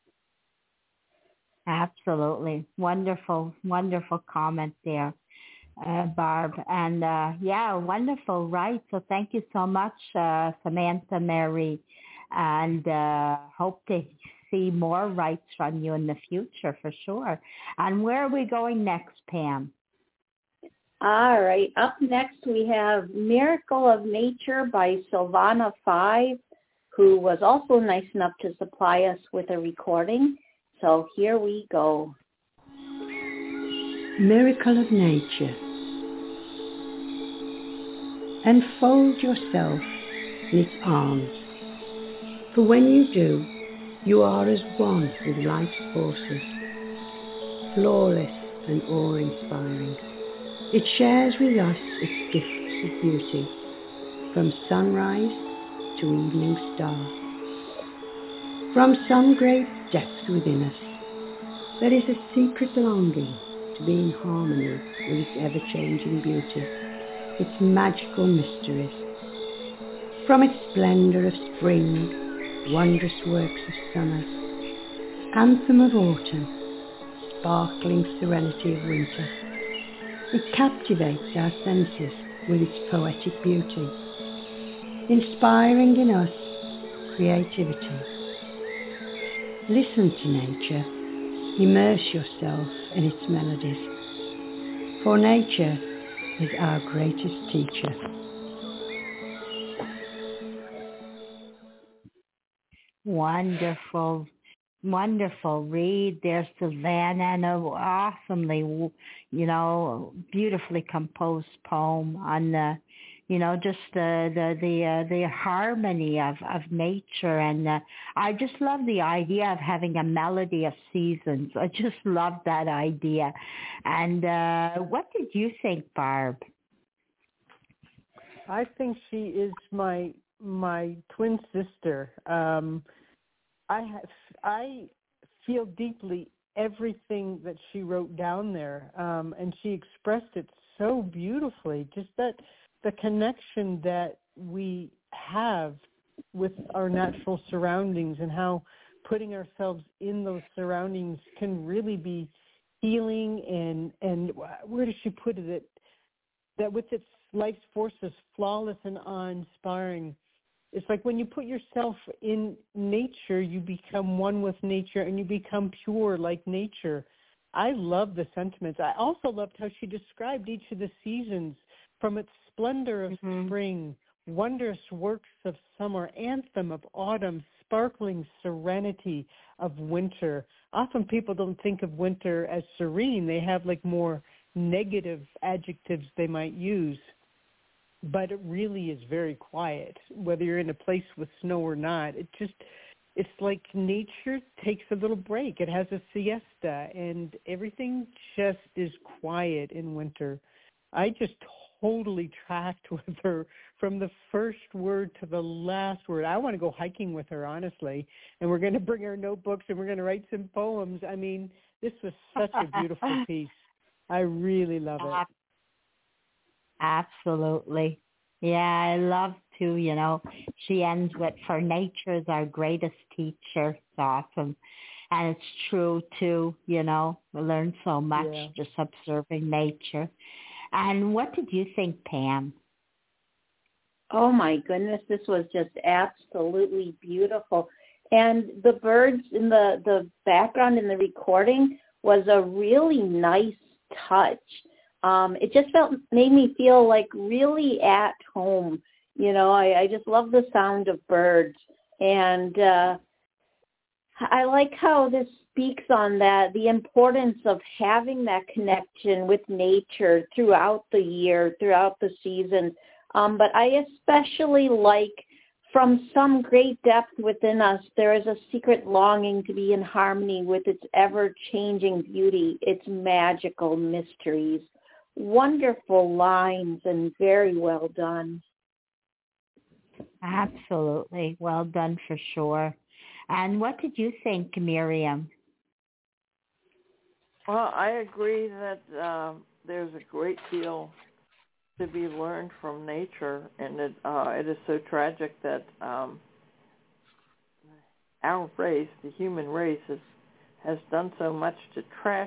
Absolutely. Wonderful, wonderful comment there, uh, Barb. And uh, yeah, wonderful, right? So thank you so much, uh, Samantha Mary. And uh, hope to see more writes from you in the future for sure. And where are we going next, Pam? All right. Up next, we have Miracle of Nature by Sylvana Five, who was also nice enough to supply us with a recording. So here we go. Miracle of Nature. Enfold yourself in its arms. For when you do, you are as one with life's forces, flawless and awe-inspiring. It shares with us its gifts of beauty, from sunrise to evening star. From some great depth within us, there is a secret longing to be in harmony with its ever-changing beauty, its magical mysteries. From its splendor of spring, wondrous works of summer, anthem of autumn, sparkling serenity of winter, it captivates our senses with its poetic beauty, inspiring in us creativity. Listen to nature, immerse yourself in its melodies, for nature is our greatest teacher. Wonderful, wonderful read there, Savannah, and an awesomely, you know, beautifully composed poem on the, you know, just the the the, uh, the harmony of, of nature. And uh, I just love the idea of having a melody of seasons. I just love that idea. And uh, what did you think, Barb? I think she is my my twin sister. Um, I have, I feel deeply everything that she wrote down there, um, and she expressed it so beautifully. Just that the connection that we have with our natural surroundings, and how putting ourselves in those surroundings can really be healing. And and where does she put it? That, that with its life's forces, flawless and awe-inspiring. It's like when you put yourself in nature, you become one with nature, and you become pure like nature. I love the sentiments. I also loved how she described each of the seasons, from its splendor of mm-hmm. spring, wondrous works of summer, anthem of autumn, sparkling serenity of winter. Often people don't think of winter as serene. They have like more negative adjectives they might use. But it really is very quiet, whether you're in a place with snow or not. It just, it's like nature takes a little break. It has a siesta, and everything just is quiet in winter. I just totally tracked with her from the first word to the last word. I want to go hiking with her, honestly, and we're going to bring our notebooks and we're going to write some poems. I mean, this was such a beautiful piece. I really love it. Absolutely. Yeah, I love to, you know, she ends with, for nature is our greatest teacher. It's awesome. And it's true, too, you know, we learn so much Yeah. just observing nature. And what did you think, Pam? Oh, my goodness, this was just absolutely beautiful. And the birds in the, the background in the recording was a really nice touch. Um, it just felt made me feel like really at home. You know, I, I just love the sound of birds. And uh, I like how this speaks on that, the importance of having that connection with nature throughout the year, throughout the season. Um, but I especially like, from some great depth within us, there is a secret longing to be in harmony with its ever-changing beauty, its magical mysteries. Wonderful lines and very well done. Absolutely. Well done for sure. And what did you think, Miriam? Well, I agree that uh, there's a great deal to be learned from nature, and it uh, it is so tragic that um, our race, the human race, has has done so much to trash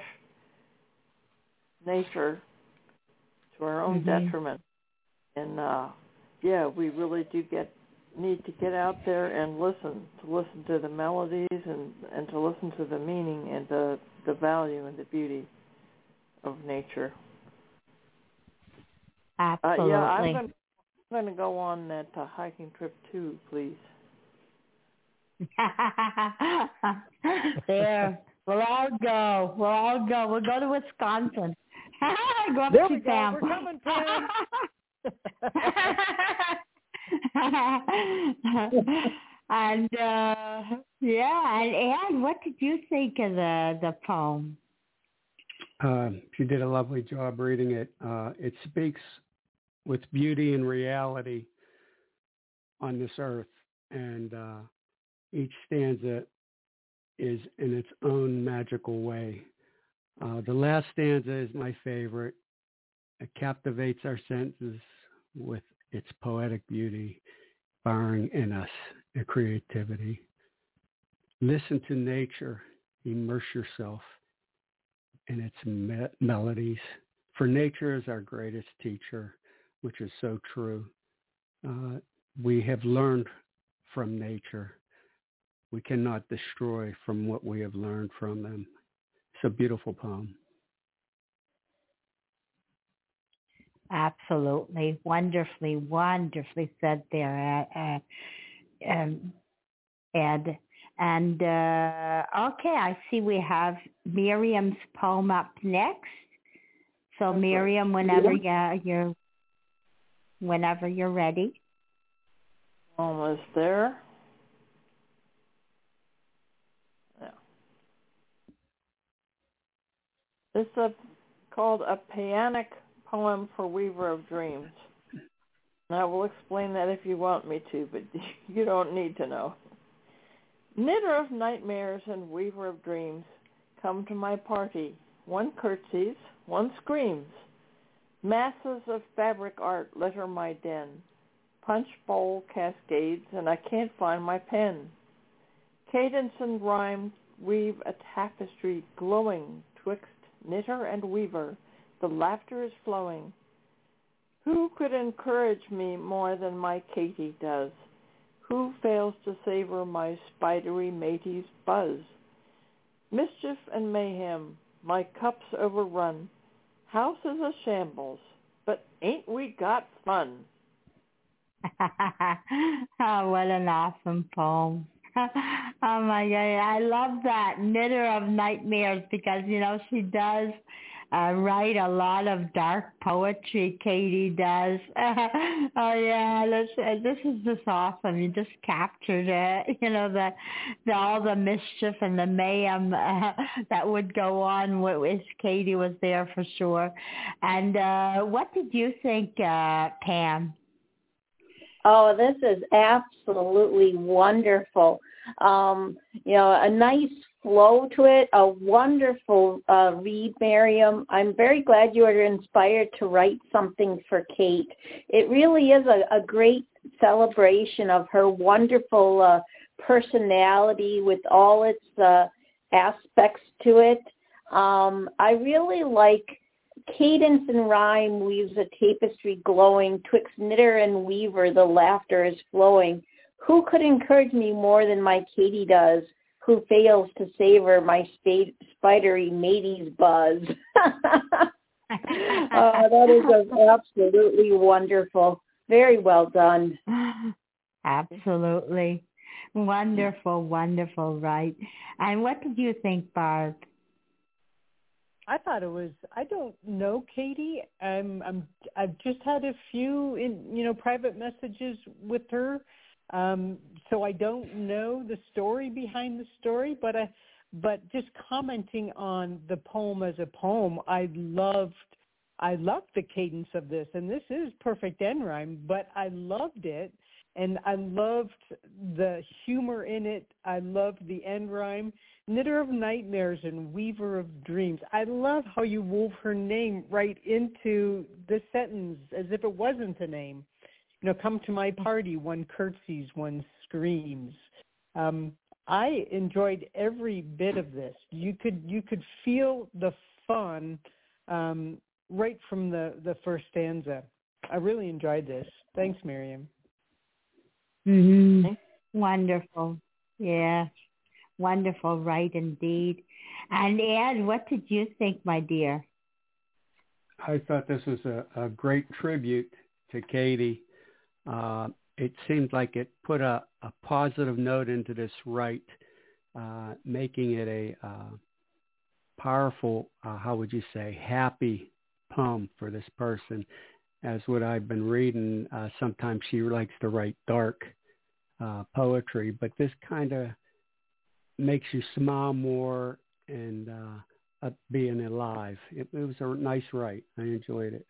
nature to our own Mm-hmm. detriment. And uh, yeah, we really do get need to get out there and listen, to listen to the melodies and, and to listen to the meaning and the, the value and the beauty of nature. Absolutely. Uh, yeah, I'm going I'm to go on that uh, hiking trip too, please. There. We'll all go. We'll all go. We'll go to Wisconsin. Go up There to we go. Pam. We're coming, Pam. And uh, yeah, and Anne, what did you think of the the poem? Uh, she did a lovely job reading it. Uh, it speaks with beauty and reality on this earth, and uh, each stanza is in its own magical way. Uh, the last stanza is my favorite. It captivates our senses with its poetic beauty, barring in us a creativity. Listen to nature, immerse yourself in its me- melodies. For nature is our greatest teacher, which is so true. Uh, we have learned from nature. We cannot destroy from what we have learned from them. It's a beautiful poem. Absolutely. Wonderfully, wonderfully said there, uh, um, Ed. And, uh, okay, I see we have Miriam's poem up next. So, Okay. Miriam, whenever yeah, you're, whenever you're ready. Almost there. Yeah. This is a, called A Pianic Poem for Weaver of Dreams. And I will explain that if you want me to, but you don't need to know. Knitter of nightmares and weaver of dreams, come to my party. One curtsies, one screams. Masses of fabric art litter my den. Punch bowl cascades, and I can't find my pen. Cadence and rhyme weave a tapestry glowing twixt knitter and weaver. The laughter is flowing. Who could encourage me more than my Katie does? Who fails to savor my spidery mate's buzz? Mischief and mayhem, my cups overrun. House is a shambles, but ain't we got fun? Oh, what an awesome poem. Oh my God, I love that, Knitter of Nightmares, because, you know, she does uh, write a lot of dark poetry. Katie does. Oh yeah, this, uh, this is just awesome. You just captured it. You know the, the all the mischief and the mayhem uh, that would go on if Katie was there for sure. And uh, what did you think, uh, Pam? Oh, this is absolutely wonderful. Um, you know, a nice flow to it, a wonderful uh, read, Miriam. I'm very glad you were inspired to write something for Kate. It really is a, a great celebration of her wonderful uh, personality with all its uh, aspects to it. Um, I really like cadence and rhyme weaves a tapestry glowing, twixt knitter and weaver the laughter is flowing. Who could encourage me more than my Katie does, who fails to savor my sp- spidery matey's buzz? uh, that is absolutely wonderful. Very well done. Absolutely. Wonderful, wonderful, right. And what did you think, Barb? I thought it was. I don't know Katie. I'm. I'm. I've just had a few, in you know, private messages with her, um, so I don't know the story behind the story. But I, but just commenting on the poem as a poem, I loved. I loved the cadence of this, and this is perfect end rhyme. But I loved it, and I loved the humor in it. I loved the end rhyme. Knitter of nightmares and weaver of dreams. I love how you wove her name right into the sentence as if it wasn't a name. You know, come to my party, one curtsies, one screams. Um, I enjoyed every bit of this. You could you could feel the fun um, right from the, the first stanza. I really enjoyed this. Thanks, Miriam. Mm-hmm. Wonderful. Yeah. Wonderful, right indeed. And Ed, what did you think, my dear? I thought this was a, a great tribute to Katie. Uh, it seemed like it put a, a positive note into this right, uh, making it a uh, powerful, uh, how would you say, happy poem for this person. As what I've been reading, uh, sometimes she likes to write dark uh, poetry, but this kind of makes you smile more and uh, being alive. It, it was a nice write. I enjoyed it.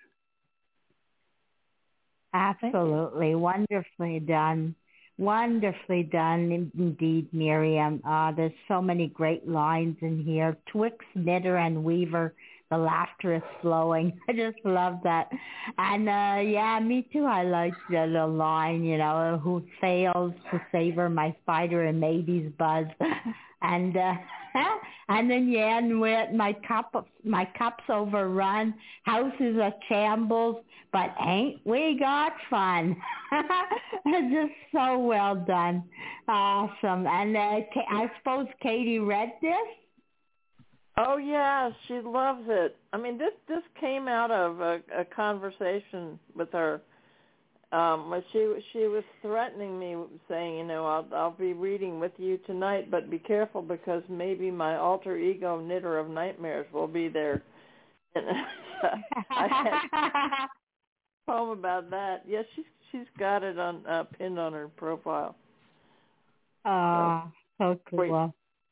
Absolutely. Wonderfully done. Wonderfully done indeed, Miriam. Uh, there's so many great lines in here. Twixt knitter and weaver, the laughter is flowing. I just love that. And uh, yeah, me too. I like the, the line, you know, who fails to savor my spider and matey's buzz. And uh, and then yeah, and with my cup, my cup's overrun. House is a shambles, but ain't we got fun? Just so well done, awesome. And uh, I suppose Katie read this. Oh yeah, she loves it. I mean, this this came out of a, a conversation with her. Um, when she she was threatening me, saying, you know, I'll I'll be reading with you tonight, but be careful because maybe my alter ego Knitter of Nightmares will be there. And I had a poem about that. Yes, she's she's got it on uh, pinned on her profile. Oh, so, so cool.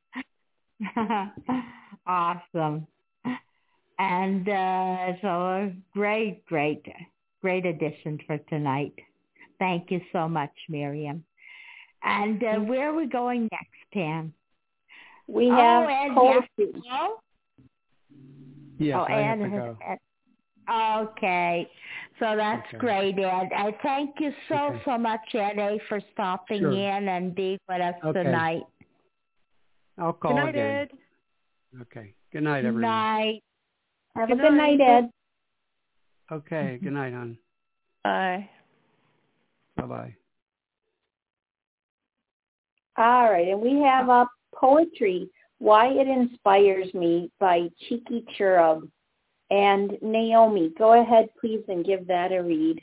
Awesome. And uh, so a great, great, great addition for tonight. Thank you so much, Miriam. And uh, where are we going next, Pam? We have oh, poetry. Yes, oh, I have Ed to has, go. Okay. So that's okay. great, Ed. Uh, thank you so, okay. so much, Ed, A, for stopping sure. in and being with us okay. tonight. I'll call Good night, again. Ed. Okay. Good night, Good everyone. night. Have good a good night, night, Ed. Okay. Good night, hon. Bye. Bye-bye. All right, and we have up poetry, Why It Inspires Me by Cheeky Cherub. And Naomi, go ahead, please, and give that a read.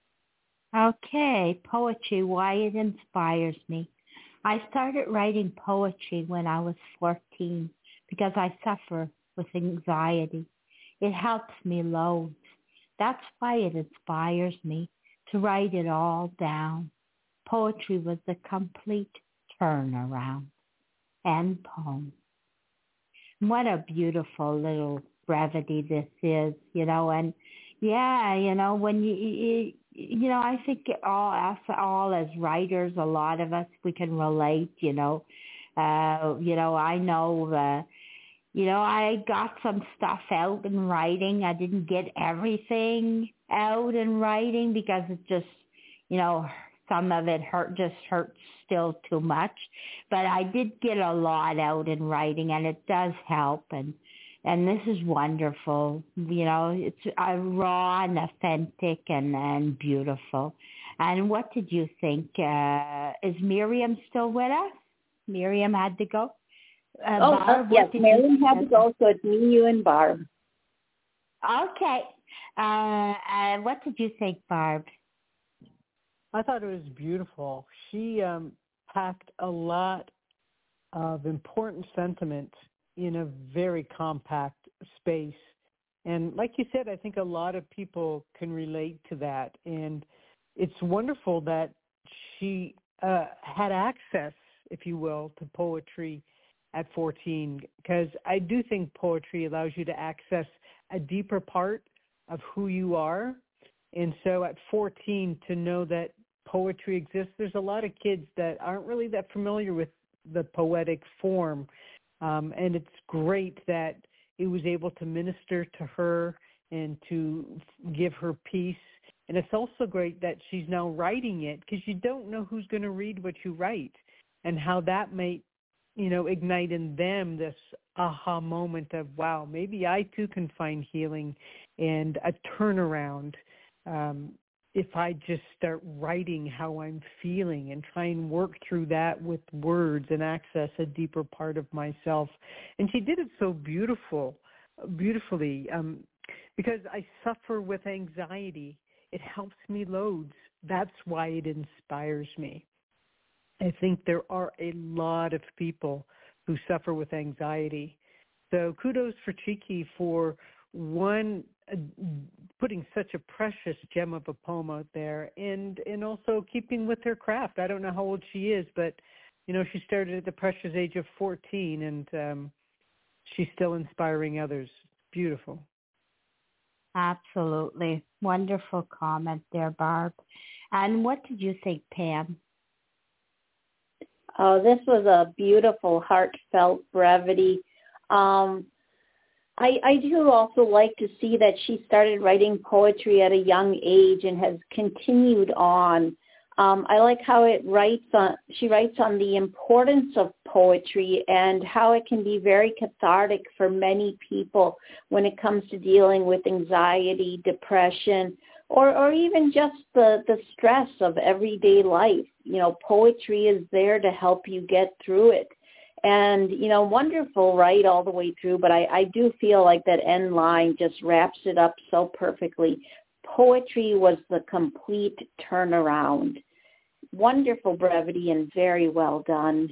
Okay, poetry, Why It Inspires Me. I started writing poetry when I was fourteen because I suffer with anxiety. It helps me loads. That's why it inspires me to write it all down. Poetry was the complete turnaround. End poem. What a beautiful little brevity this is, you know, and yeah, you know, when you, you, you know, I think all us, all as writers, a lot of us, we can relate, you know, uh, you know, I know, uh, you know, I got some stuff out in writing. I didn't get everything out in writing because it just, you know, some of it hurt, just hurts still too much. But I did get a lot out in writing, and it does help. And and this is wonderful. You know, it's uh, raw and authentic and, and beautiful. And what did you think? Uh, is Miriam still with us? Miriam had to go. Uh, oh, Barb, uh, yes, Miriam had to go, so it's me, you, and Barb. Okay. Uh, uh, what did you think, Barb? I thought it was beautiful. She um, packed a lot of important sentiment in a very compact space. And like you said, I think a lot of people can relate to that. And it's wonderful that she uh, had access, if you will, to poetry at fourteen, because I do think poetry allows you to access a deeper part of who you are. And so at fourteen, to know that poetry exists, there's a lot of kids that aren't really that familiar with the poetic form. Um, and it's great that it was able to minister to her and to give her peace. And it's also great that she's now writing it, because you don't know who's going to read what you write and how that may, you know, ignite in them this aha moment of, wow, maybe I too can find healing and a turnaround um, if I just start writing how I'm feeling and try and work through that with words and access a deeper part of myself. And she did it so beautiful, beautifully, um, because I suffer with anxiety. It helps me loads. That's why it inspires me. I think there are a lot of people who suffer with anxiety. So kudos for Cheeky for, one, uh, putting such a precious gem of a poem out there, and, and also keeping with her craft. I don't know how old she is, but, you know, she started at the precious age of fourteen, and um, she's still inspiring others. Beautiful. Absolutely. Wonderful comment there, Barb. And what did you think, Pam? Oh, this was a beautiful, heartfelt brevity. Um, I, I do also like to see that she started writing poetry at a young age and has continued on. Um, I like how it writes on. She writes on the importance of poetry and how it can be very cathartic for many people when it comes to dealing with anxiety, depression, or, or even just the, the stress of everyday life. You know, poetry is there to help you get through it. And, you know, wonderful, right, all the way through. But I, I do feel like that end line just wraps it up so perfectly. Poetry was the complete turnaround. Wonderful brevity and very well done.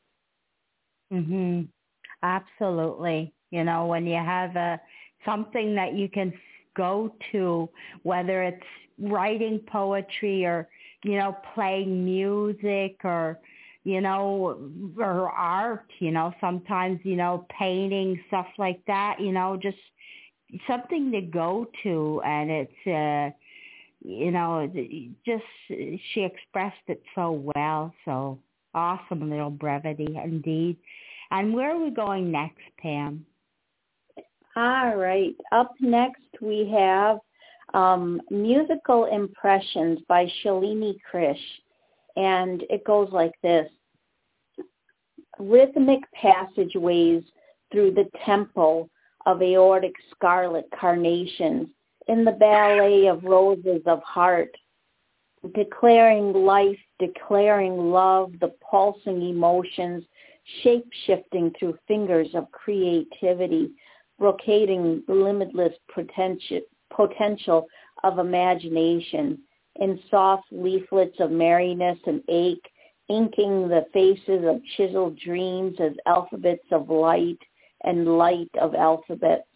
Mhm. Absolutely. You know, when you have a something that you can go to, whether it's writing poetry or, you know, playing music or, you know, or art, you know, sometimes, you know, painting, stuff like that, you know, just something to go to. And it's, uh, you know, just she expressed it so well. So awesome little brevity indeed. And where are we going next, Pam? All right. Up next we have um, Musical Impressions by Shalini Krish. And it goes like this. Rhythmic passageways through the temple of aortic scarlet carnations in the ballet of roses of heart, declaring life, declaring love, the pulsing emotions, shape-shifting through fingers of creativity, brocading limitless potential, potential of imagination, in soft leaflets of merriness and ache, inking the faces of chiseled dreams as alphabets of light and light of alphabets,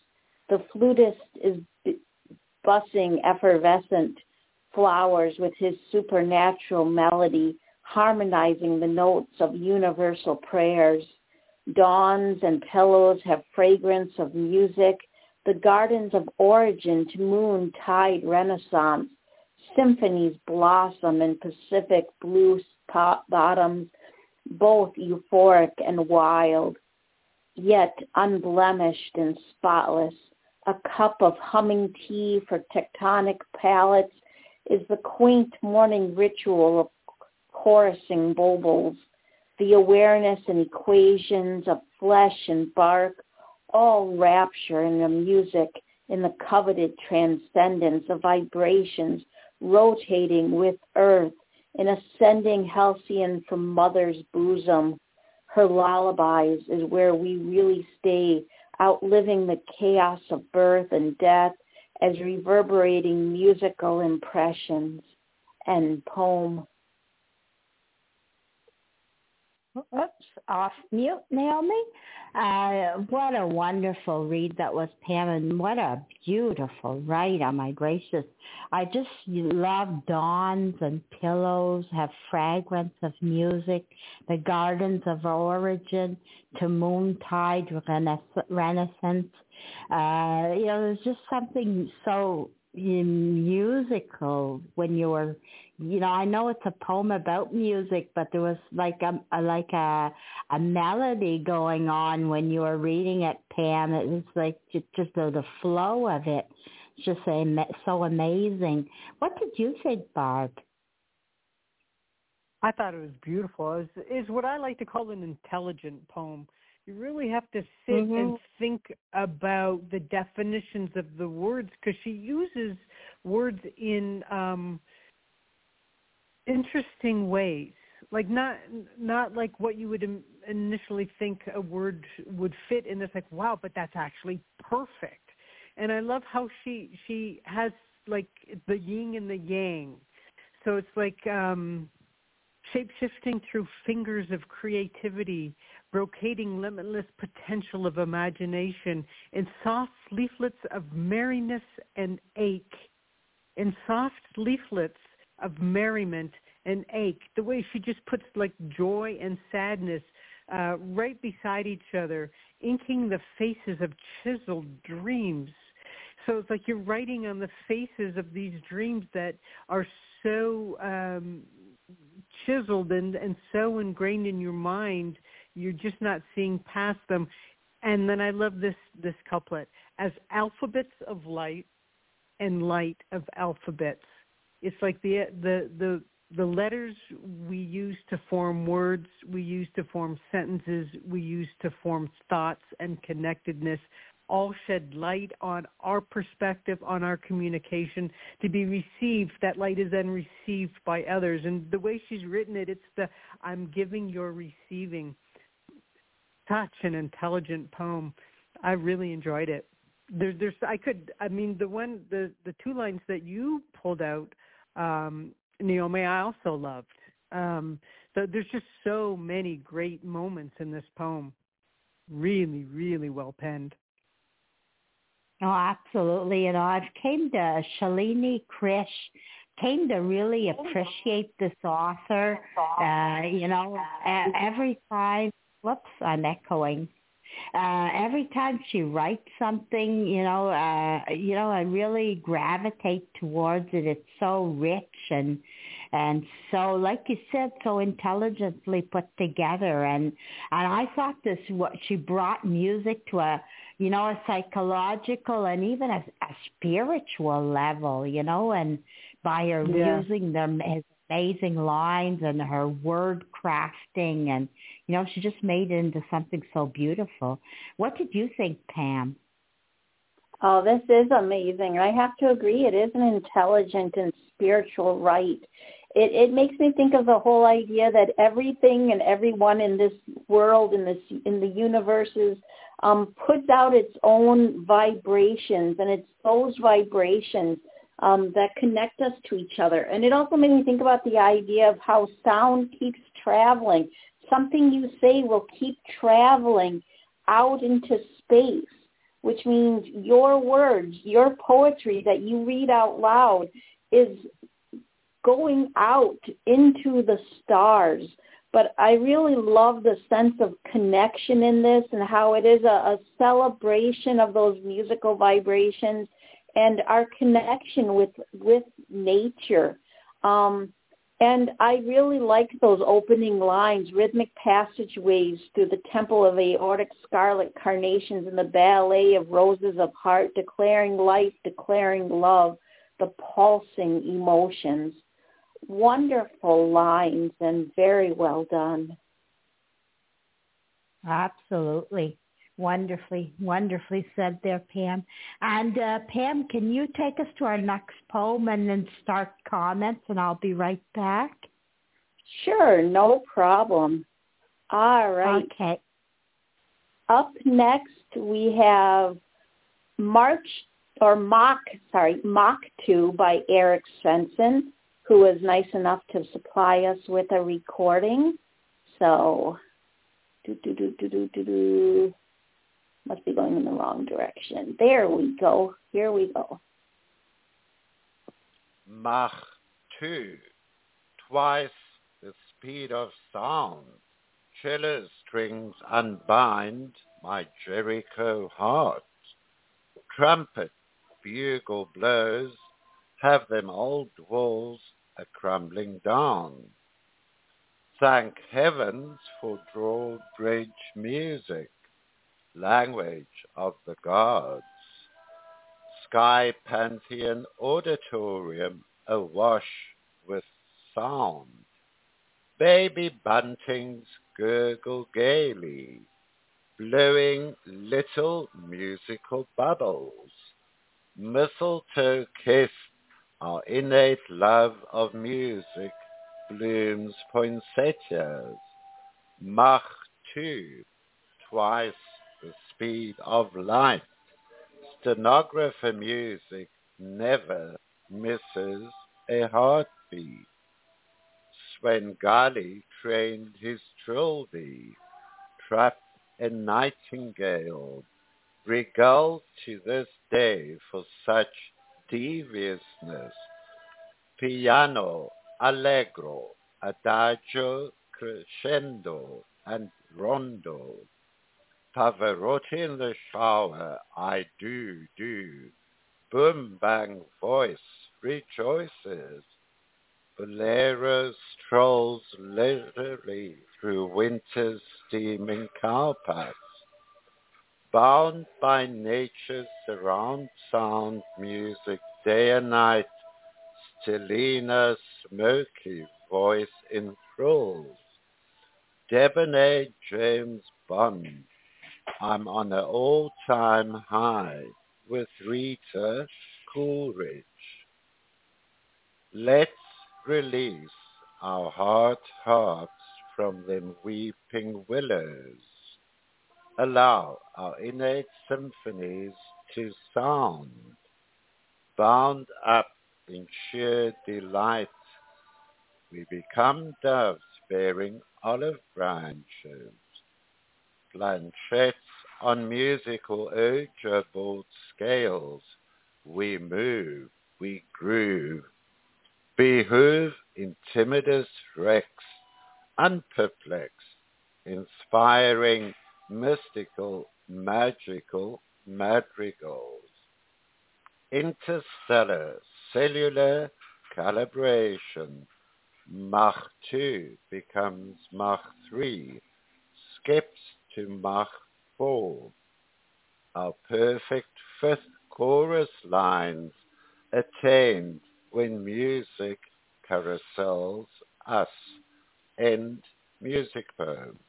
The flutist is b- bussing effervescent flowers with his supernatural melody, harmonizing the notes of universal prayers. Dawns and pillows have fragrance of music, the gardens of origin to moon tide renaissance. Symphonies blossom in Pacific blue spot bottoms, both euphoric and wild, yet unblemished and spotless. A cup of humming tea for tectonic palates is the quaint morning ritual of chorusing bulbuls, the awareness and equations of flesh and bark, all rapture in the music, in the coveted transcendence of vibrations rotating with earth, in ascending halcyon from mother's bosom. Her lullabies is where we really stay, outliving the chaos of birth and death as reverberating musical impressions. And poem. Oops, off mute, Naomi. Uh, what a wonderful read that was, Pam, and what a beautiful write. Oh, my gracious. I just love dawns and pillows, have fragrance of music, the gardens of origin to moontide renaissance. Uh, you know, there's just something so musical when you were, you know, I know it's a poem about music, but there was like a, a like a a melody going on when you were reading it, Pam. It was like just, just the, the flow of it. It's just a, so amazing. What did you think, Barb? I thought it was beautiful. It's, it's what I like to call an intelligent poem. You really have to sit mm-hmm. and think about the definitions of the words, because she uses words in um, interesting ways, like not not like what you would im- initially think a word would fit in. It's like, wow, but that's actually perfect. And I love how she she has like the yin and the yang. So it's like um, shape-shifting through fingers of creativity, brocading limitless potential of imagination, in soft leaflets of merriness and ache, in soft leaflets of merriment and ache. The way she just puts like joy and sadness uh, right beside each other, inking the faces of chiseled dreams. So it's like you're writing on the faces of these dreams that are so um, chiseled and, and so ingrained in your mind, you're just not seeing past them. And then I love this, this couplet. As alphabets of light and light of alphabets. It's like the, the, the, the letters we use to form words, we use to form sentences, we use to form thoughts and connectedness, all shed light on our perspective, on our communication, to be received. That light is then received by others. And the way she's written it, it's the I'm giving, you're receiving. Such an intelligent poem. I really enjoyed it. There, there's, I could, I mean, the one, the, the two lines that you pulled out, um, Naomi, I also loved. Um, so there's just so many great moments in this poem. Really, really well penned. Oh, absolutely. You know, I've came to Shalini Krish, came to really appreciate this author. Uh, you know, every time, whoops, I'm echoing. Uh, every time she writes something, you know, uh, you know, I really gravitate towards it. It's so rich and and so, like you said, so intelligently put together. And and I thought this, what she brought music to a, you know, a psychological and even a, a spiritual level, you know, and by her yeah. using them as amazing lines and her word crafting, and you know, she just made it into something so beautiful. What did you think, Pam? Oh, this is amazing. I have to agree. It is an intelligent and spiritual write. It it makes me think of the whole idea that everything and everyone in this world, in this in the universes, um, puts out its own vibrations, and it's those vibrations Um, that connect us to each other. And it also made me think about the idea of how sound keeps traveling. Something you say will keep traveling out into space. which means your words, your poetry that you read out loud is going out into the stars. But I really love the sense of connection in this and how it is a, a celebration of those musical vibrations and our connection with with nature. Um, and I really like those opening lines, rhythmic passageways through the temple of aortic scarlet carnations and the ballet of roses of heart, declaring life, declaring love, the pulsing emotions. Wonderful lines and very well done. Absolutely. Wonderfully, wonderfully said there, Pam. And uh, Pam, can you take us to our next poem and then start comments, and I'll be right back? Sure, no problem. All right. Okay. Up next, we have March, or Mach, sorry, Mach two by Eric Svensson, who was nice enough to supply us with a recording. So, do, do, do, do, do, do, do. Must be going in the wrong direction. There we go. Here we go. Mach two, twice the speed of sound. Cello strings unbind my Jericho heart. Trumpet, bugle blows, have them old walls a-crumbling down. Thank heavens for drawbridge music, language of the gods. Sky Pantheon auditorium awash with sound. Baby buntings gurgle gaily, blowing little musical bubbles. Mistletoe kiss, our innate love of music blooms poinsettias. Mach two, twice the speed of light. Stenographer music never misses a heartbeat. Svengali trained his trilby, trapped a nightingale, regaled to this day for such deviousness. Piano, allegro, adagio, crescendo, and rondo. Pavarotti in the shower, I do, do. Boom, bang, voice rejoices. Bolero strolls leisurely through winter's steaming cowpaths. Bound by nature's surround sound music, day and night, Stelina smoky voice enthralls. Debonair James Bond, I'm on an all-time high with Rita Coolidge. Let's release our heart harps from them weeping willows. Allow our innate symphonies to sound. Bound up in sheer delight, we become doves bearing olive branches. Planchettes on musical ogive scales, we move, we groove. Behoove intimidus rex, unperplexed, inspiring, mystical, magical madrigals. Interstellar, cellular calibration. Mach two becomes Mach three, skips to Mach four. Our perfect fifth chorus lines attained when music carousels us. End music poem.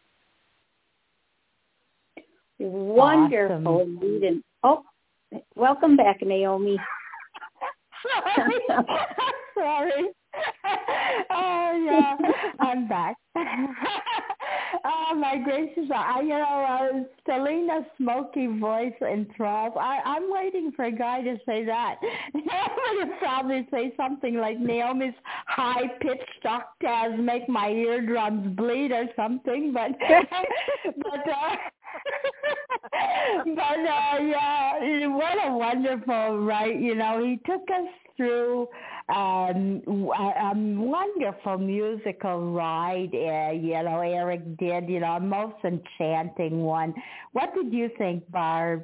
Wonderful. Awesome. Oh, welcome back, Naomi. Sorry. Sorry. Oh, yeah, I'm back. Oh, my gracious. I, you know, uh, Stelina's smoky voice enthralls. I, I'm waiting for a guy to say that. I would probably say something like Naomi's high-pitched octaves make my eardrums bleed or something, but, but, uh, uh, yeah, what a wonderful, right? You know, he took us through um, a, a wonderful musical ride. Uh, you know, Eric did. You know, a most enchanting one. What did you think, Barb?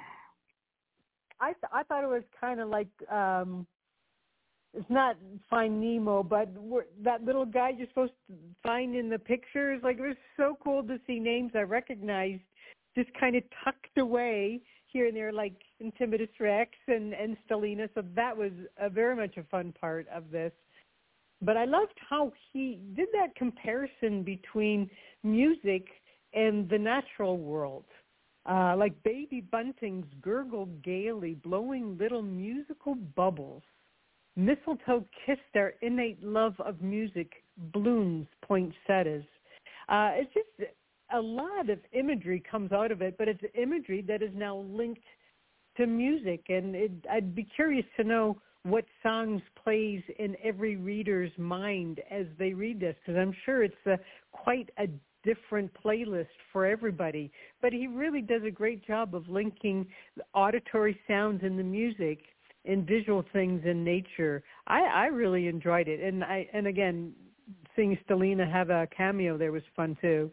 I th- I thought it was kind of like. Um, It's not Find Nemo, but we're, that little guy you're supposed to find in the pictures. Like, it was so cool to see names I recognized just kind of tucked away here and there, like Intimitus Rex and, and Stelina. So that was a very much a fun part of this. But I loved how he did that comparison between music and the natural world. Uh, like baby buntings gurgled gaily, blowing little musical bubbles. Mistletoe kissed their innate love of music, blooms, poinsettias. Uh, it's just a lot of imagery comes out of it, but it's imagery that is now linked to music. And it, I'd be curious to know what songs plays in every reader's mind as they read this, because I'm sure it's a, quite a different playlist for everybody. But he really does a great job of linking the auditory sounds in the music and visual things in nature. I, I really enjoyed it. And I and again, seeing Stelina have a cameo there was fun too.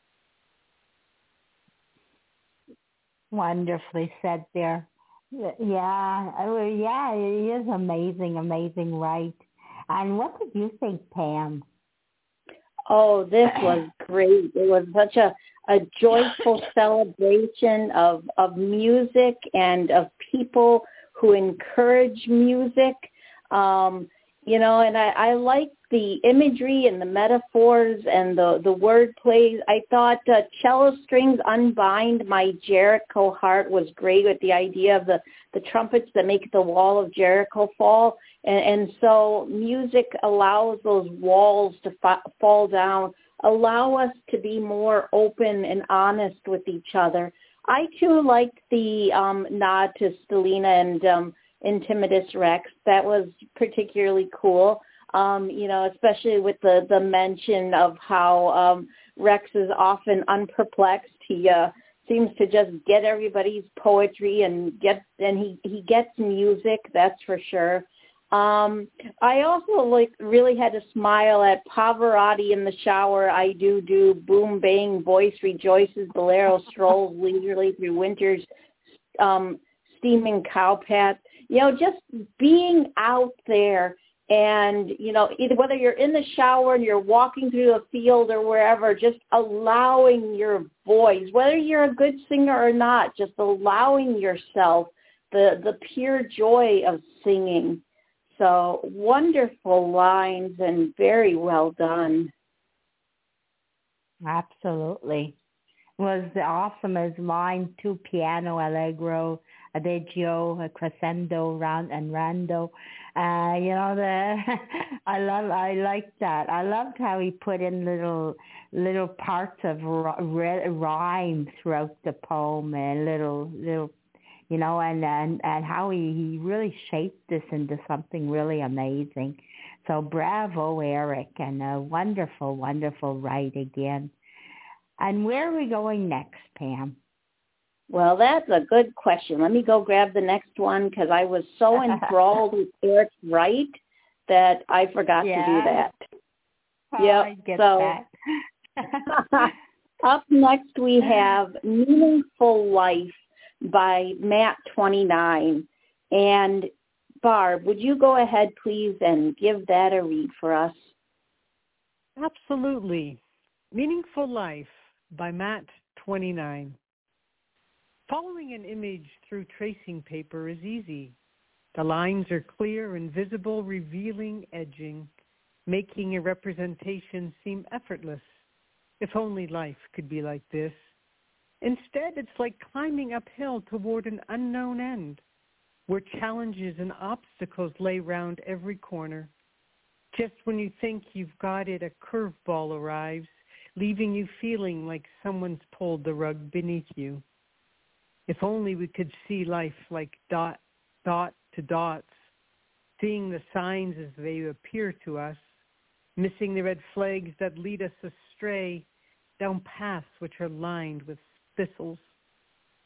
Wonderfully said there. Yeah, oh, yeah, it is amazing, amazing, right? And what did you think, Pam? Oh, this was great. It was such a, a joyful celebration of, of music and of people who encourage music, um, you know, and I, I like the imagery and the metaphors and the, the word plays. I thought uh, Cello Strings Unbind My Jericho Heart was great with the idea of the, the trumpets that make the wall of Jericho fall. And, and so music allows those walls to fa- fall down, allow us to be more open and honest with each other. I, too, liked the um, nod to Stelina and um, Intimitus Rex. That was particularly cool, um, you know, especially with the, the mention of how um, Rex is often unperplexed. He uh, seems to just get everybody's poetry and get and he, he gets music, that's for sure. Um, I also like really had to smile at Pavarotti in the shower. I do do boom bang, voice rejoices, bolero strolls leisurely through winter's um, steaming cowpath. You know, just being out there and, you know, either whether you're in the shower and you're walking through a field or wherever, just allowing your voice, whether you're a good singer or not, just allowing yourself the, the pure joy of singing. So wonderful lines and very well done. Absolutely. It was awesome as line, two piano, allegro, adagio, a crescendo, round and rando. Uh, you know, the I love, I liked that. I loved how he put in little, little parts of rhyme throughout the poem and little, little. You know, and, and, and how he, he really shaped this into something really amazing. So bravo, Eric, and a wonderful, wonderful write again. And where are we going next, Pam? Well, that's a good question. Let me go grab the next one because I was so enthralled with Eric's write that I forgot yeah. to do that. Oh, yep. I get so, that. Up next we have Meaningful Life by Matt twenty-nine. And Barb, would you go ahead, please, and give that a read for us? Absolutely. Meaningful Life by Matt twenty-nine. Following an image through tracing paper is easy. The lines are clear and visible, revealing edging, making a representation seem effortless. If only life could be like this. Instead, it's like climbing uphill toward an unknown end, where challenges and obstacles lay round every corner. Just when you think you've got it, a curveball arrives, leaving you feeling like someone's pulled the rug beneath you. If only we could see life like dot, dot to dots, seeing the signs as they appear to us, missing the red flags that lead us astray down paths which are lined with thistles.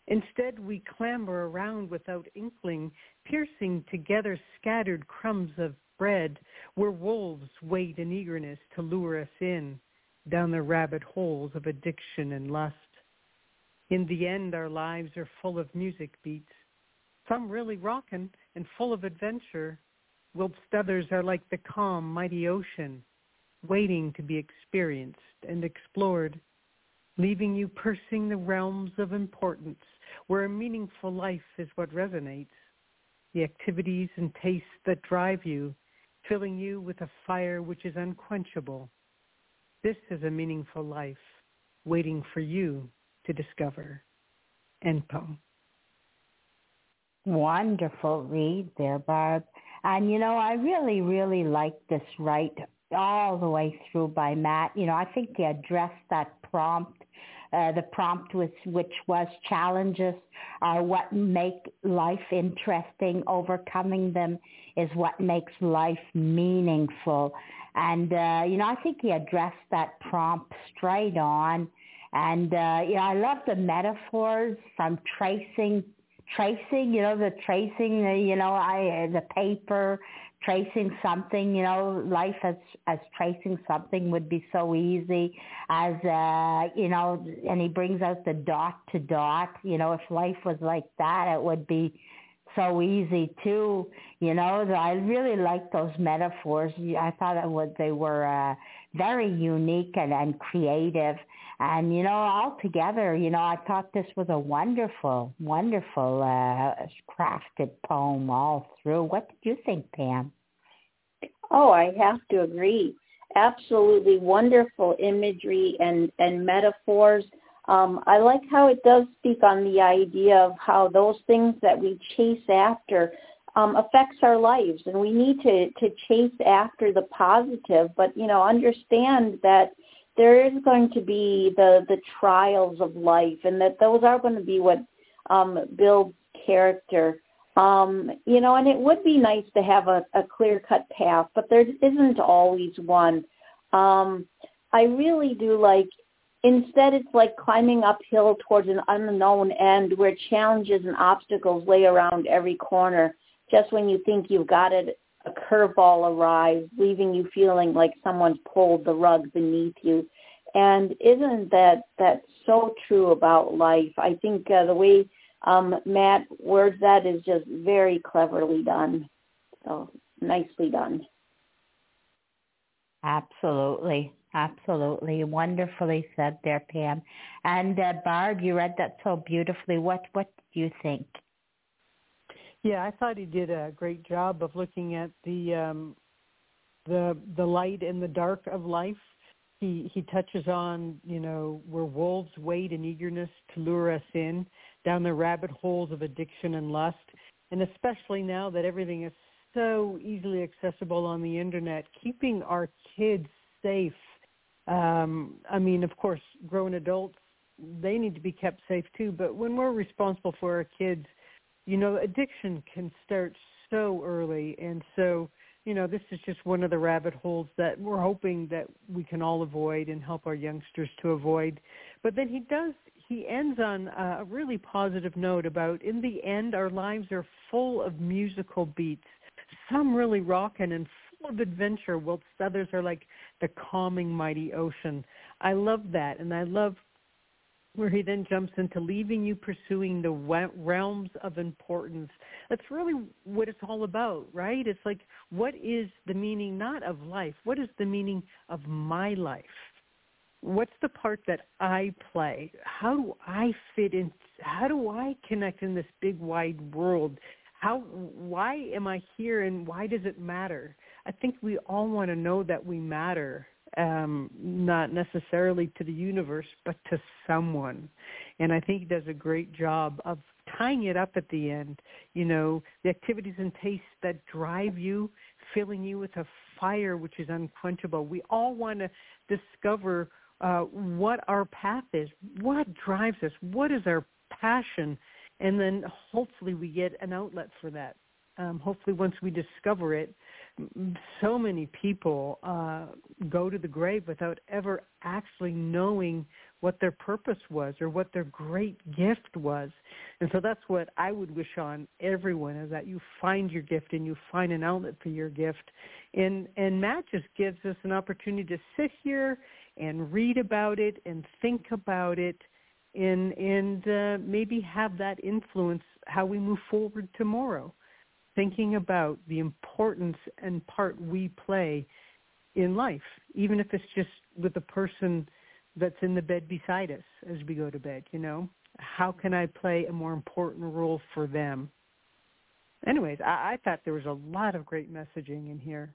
Instead, we clamber around without inkling, piercing together scattered crumbs of bread, where wolves wait in eagerness to lure us in, down the rabbit holes of addiction and lust. In the end, our lives are full of music beats, some really rockin' and full of adventure, whilst others are like the calm, mighty ocean, waiting to be experienced and explored, leaving you pursing the realms of importance, where a meaningful life is what resonates, the activities and tastes that drive you, filling you with a fire which is unquenchable. This is a meaningful life, waiting for you to discover. End poem. Wonderful read there, Barb. And, you know, I really, really like this right all the way through by Matt. You know, I think he addressed that prompt, uh, the prompt which, which was challenges are what make life interesting. Overcoming them is what makes life meaningful. And, uh, you know, I think he addressed that prompt straight on. And, uh, you know, I love the metaphors from tracing tracing, you know, the tracing, uh, you know, I the paper, tracing something, you know, life as as tracing something would be so easy as, uh, you know, and he brings out the dot to dot, you know, if life was like that, it would be so easy too, you know. I really like those metaphors. I thought it was, they were uh, very unique and, and creative. And, you know, altogether, you know, I thought this was a wonderful, wonderful uh, crafted poem all through. What did you think, Pam? Oh, I have to agree. Absolutely wonderful imagery and, and metaphors. Um, I like how it does speak on the idea of how those things that we chase after um, affects our lives. And we need to, to chase after the positive, but, you know, understand that there is going to be the, the trials of life, and that those are going to be what um, builds character. Um, you know, and it would be nice to have a, a clear-cut path, but there isn't always one. Um, I really do like, instead it's like climbing uphill towards an unknown end where challenges and obstacles lay around every corner. Just when you think you've got it, a curveball arrives, leaving you feeling like someone's pulled the rug beneath you. And isn't that that so true about life? I think uh, the way um, Matt words that is just very cleverly done. So nicely done. Absolutely. Absolutely. Wonderfully said there, Pam. And uh, Barb, you read that so beautifully. What, what did you think? Yeah, I thought he did a great job of looking at the um, the the light and the dark of life. He he touches on, you know, where wolves wait in eagerness to lure us in, down the rabbit holes of addiction and lust, and especially now that everything is so easily accessible on the internet, keeping our kids safe. Um, I mean, of course, grown adults, they need to be kept safe too, but when we're responsible for our kids, you know, addiction can start so early. And so, you know, this is just one of the rabbit holes that we're hoping that we can all avoid and help our youngsters to avoid. But then he does, he ends on a really positive note about, in the end, our lives are full of musical beats, some really rockin' and full of adventure, whilst others are like the calming, mighty ocean. I love that. And I love where he then jumps into leaving you pursuing the realms of importance. That's really what it's all about, right? It's like, what is the meaning not of life? What is the meaning of my life? What's the part that I play? How do I fit in? How do I connect in this big, wide world? How? Why am I here, and why does it matter? I think we all want to know that we matter. Um, not necessarily to the universe, but to someone. And I think he does a great job of tying it up at the end. You know, the activities and tastes that drive you, filling you with a fire which is unquenchable. We all want to discover uh, what our path is, what drives us, what is our passion, and then hopefully we get an outlet for that. Um, hopefully once we discover it, so many people uh, go to the grave without ever actually knowing what their purpose was or what their great gift was. And so that's what I would wish on everyone, is that you find your gift and you find an outlet for your gift. And, and Matt just gives us an opportunity to sit here and read about it and think about it and, and uh, maybe have that influence how we move forward tomorrow, thinking about the importance and part we play in life, even if it's just with the person that's in the bed beside us as we go to bed, you know? How can I play a more important role for them? Anyways, I, I thought there was a lot of great messaging in here.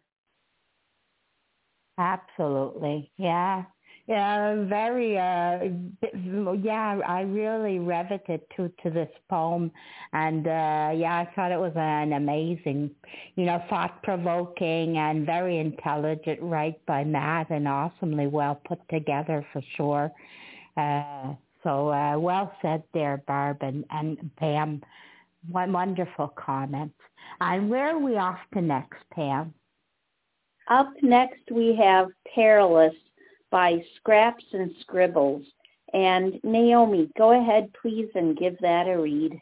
Absolutely. Yeah. Yeah, very, uh, yeah, I really riveted to, to this poem. And, uh, yeah, I thought it was an amazing, you know, thought-provoking and very intelligent write by Matt, and awesomely well put together for sure. Uh, so uh, well said there, Barb and, and Pam. One wonderful comment. And where are we off to next, Pam? Up next we have Perilous by Scraps and Scribbles. And Naomi, go ahead, please, and give that a read.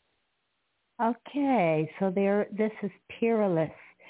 Okay, so there. This is Perilous.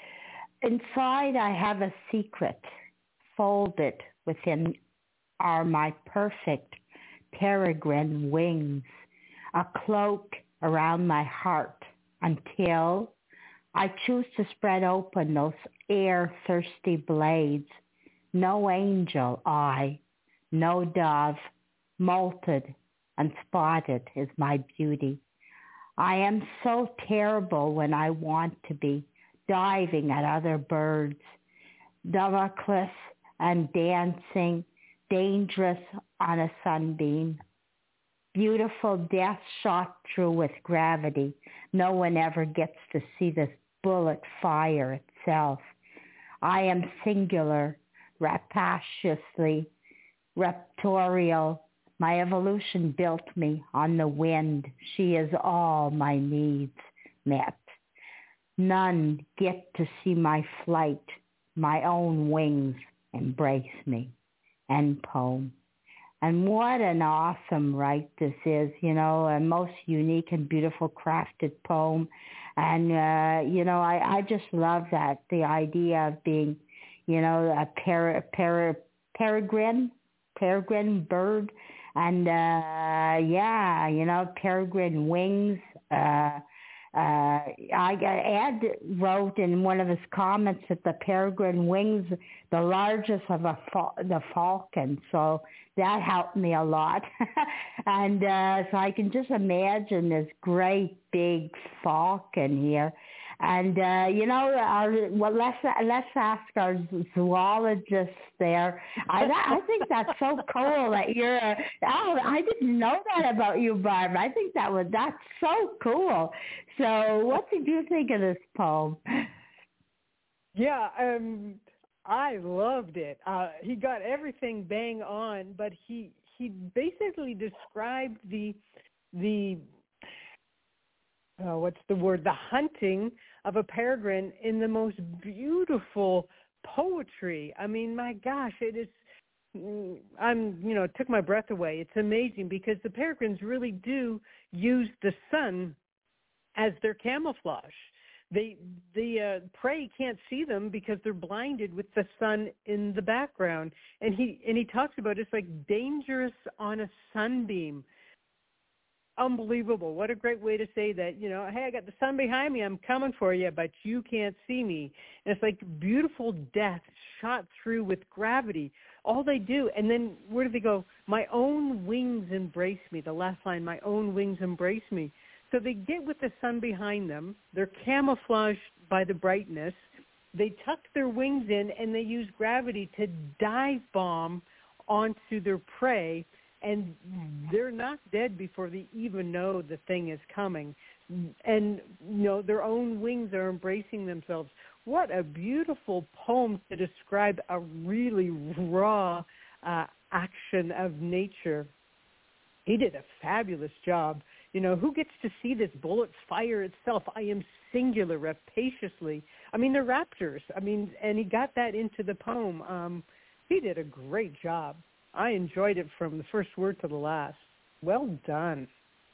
Inside I have a secret. Folded within are my perfect peregrine wings, a cloak around my heart until I choose to spread open those air-thirsty blades. No angel I, no dove, molted and spotted is my beauty. I am so terrible when I want to be, diving at other birds, Damocles and dancing, dangerous on a sunbeam. Beautiful death shot through with gravity. No one ever gets to see this bullet fire itself. I am singular, rapaciously raptorial. My evolution built me on the wind. She is all my needs met. None get to see my flight. My own wings embrace me. End poem. And what an awesome write this is, you know, a most unique and beautiful crafted poem. And, uh, you know, I, I just love that, the idea of being, you know, a per, per, peregrine, peregrine bird. And, uh, yeah, you know, peregrine wings. Uh, uh, I Ed wrote in one of his comments that the peregrine wings, the largest of a fa- the falcon. So that helped me a lot. And uh, so I can just imagine this great big falcon here. And, uh, you know, our, well, let's, let's ask our zoologist there. I, I think that's so cool that you're, a, oh, I didn't know that about you, Barb. I think that was, that's so cool. So what did you think of this poem? Yeah, um, I loved it. Uh, he got everything bang on, but he, he basically described the, the, Uh, what's the word, the hunting of a peregrine in the most beautiful poetry. I mean, my gosh, it is, I'm, you know, it took my breath away. It's amazing because the peregrines really do use the sun as their camouflage. They, the uh, prey can't see them because they're blinded with the sun in the background. And he, and he talks about it's like dangerous on a sunbeam. Unbelievable. What a great way to say that, you know, hey, I got the sun behind me, I'm coming for you, but you can't see me. And it's like beautiful death shot through with gravity. All they do, and then where do they go? My own wings embrace me. The last line, my own wings embrace me. So they get with the sun behind them. They're camouflaged by the brightness. They tuck their wings in, and they use gravity to dive bomb onto their prey. And they're not dead before they even know the thing is coming. And, you know, their own wings are embracing themselves. What a beautiful poem to describe a really raw uh, action of nature. He did a fabulous job. You know, who gets to see this bullet fire itself? I am singular, rapaciously. I mean, the raptors. I mean, and he got that into the poem. Um, he did a great job. I enjoyed it from the first word to the last. Well done.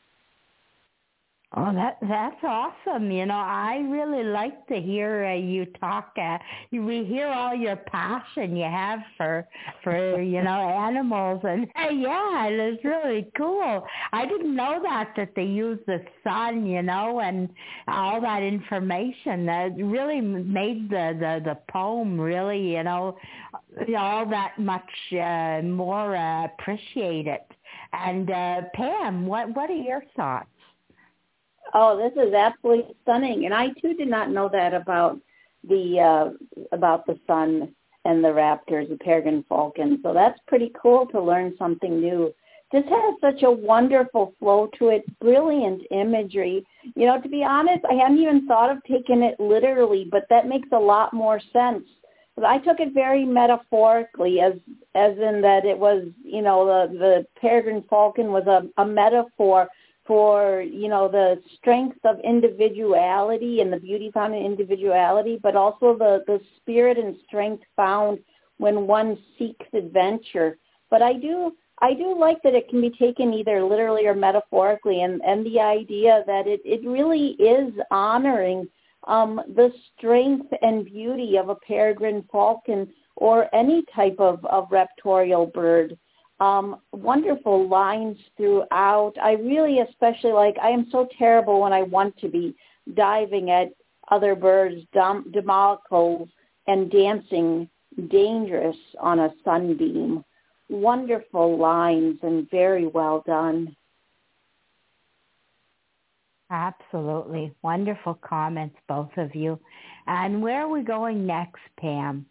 Oh, that that's awesome. You know, I really like to hear uh, you talk. Uh, we hear all your passion you have for, for you know, animals. And uh, yeah, it's really cool. I didn't know that, that they use the sun, you know, and all that information. That really made the, the, the poem really, you know, all that much uh, more uh, appreciated. And uh, Pam, what, what are your thoughts? Oh, this is absolutely stunning, and I too did not know that about the uh, about the sun and the raptors, the peregrine falcon. So that's pretty cool to learn something new. This has such a wonderful flow to it, brilliant imagery. You know, to be honest, I hadn't even thought of taking it literally, but that makes a lot more sense. But I took it very metaphorically, as as in that it was, you know, the the peregrine falcon was a, a metaphor for, you know, the strength of individuality and the beauty found in individuality, but also the, the spirit and strength found when one seeks adventure. But I do I do like that it can be taken either literally or metaphorically, and, and the idea that it, it really is honoring um, the strength and beauty of a peregrine falcon or any type of, of raptorial bird. Um, wonderful lines throughout. I really especially like, I am so terrible when I want to be diving at other birds, dom- demolical and dancing dangerous on a sunbeam. Wonderful lines and very well done. Absolutely. Wonderful comments, both of you. And where are we going next, Pam?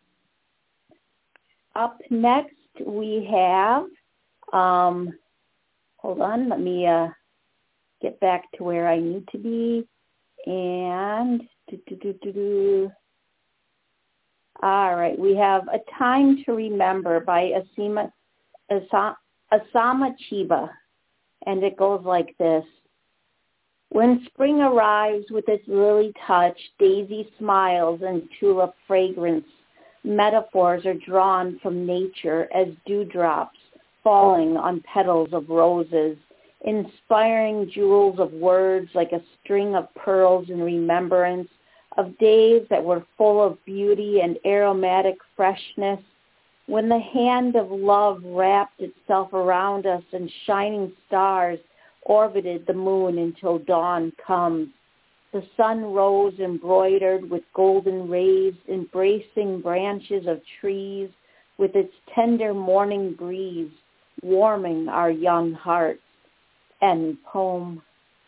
Up next, we have, um, hold on, let me uh, get back to where I need to be. And, do, do, do, do, do. All right, we have A Time to Remember by Asima, Asa, Asama Chiba. And it goes like this. When spring arrives with its lily touch, daisy smiles and tulip fragrance, metaphors are drawn from nature as dewdrops falling on petals of roses, inspiring jewels of words like a string of pearls in remembrance of days that were full of beauty and aromatic freshness. When the hand of love wrapped itself around us and shining stars orbited the moon until dawn comes. The sun rose embroidered with golden rays, embracing branches of trees with its tender morning breeze, warming our young hearts. End poem.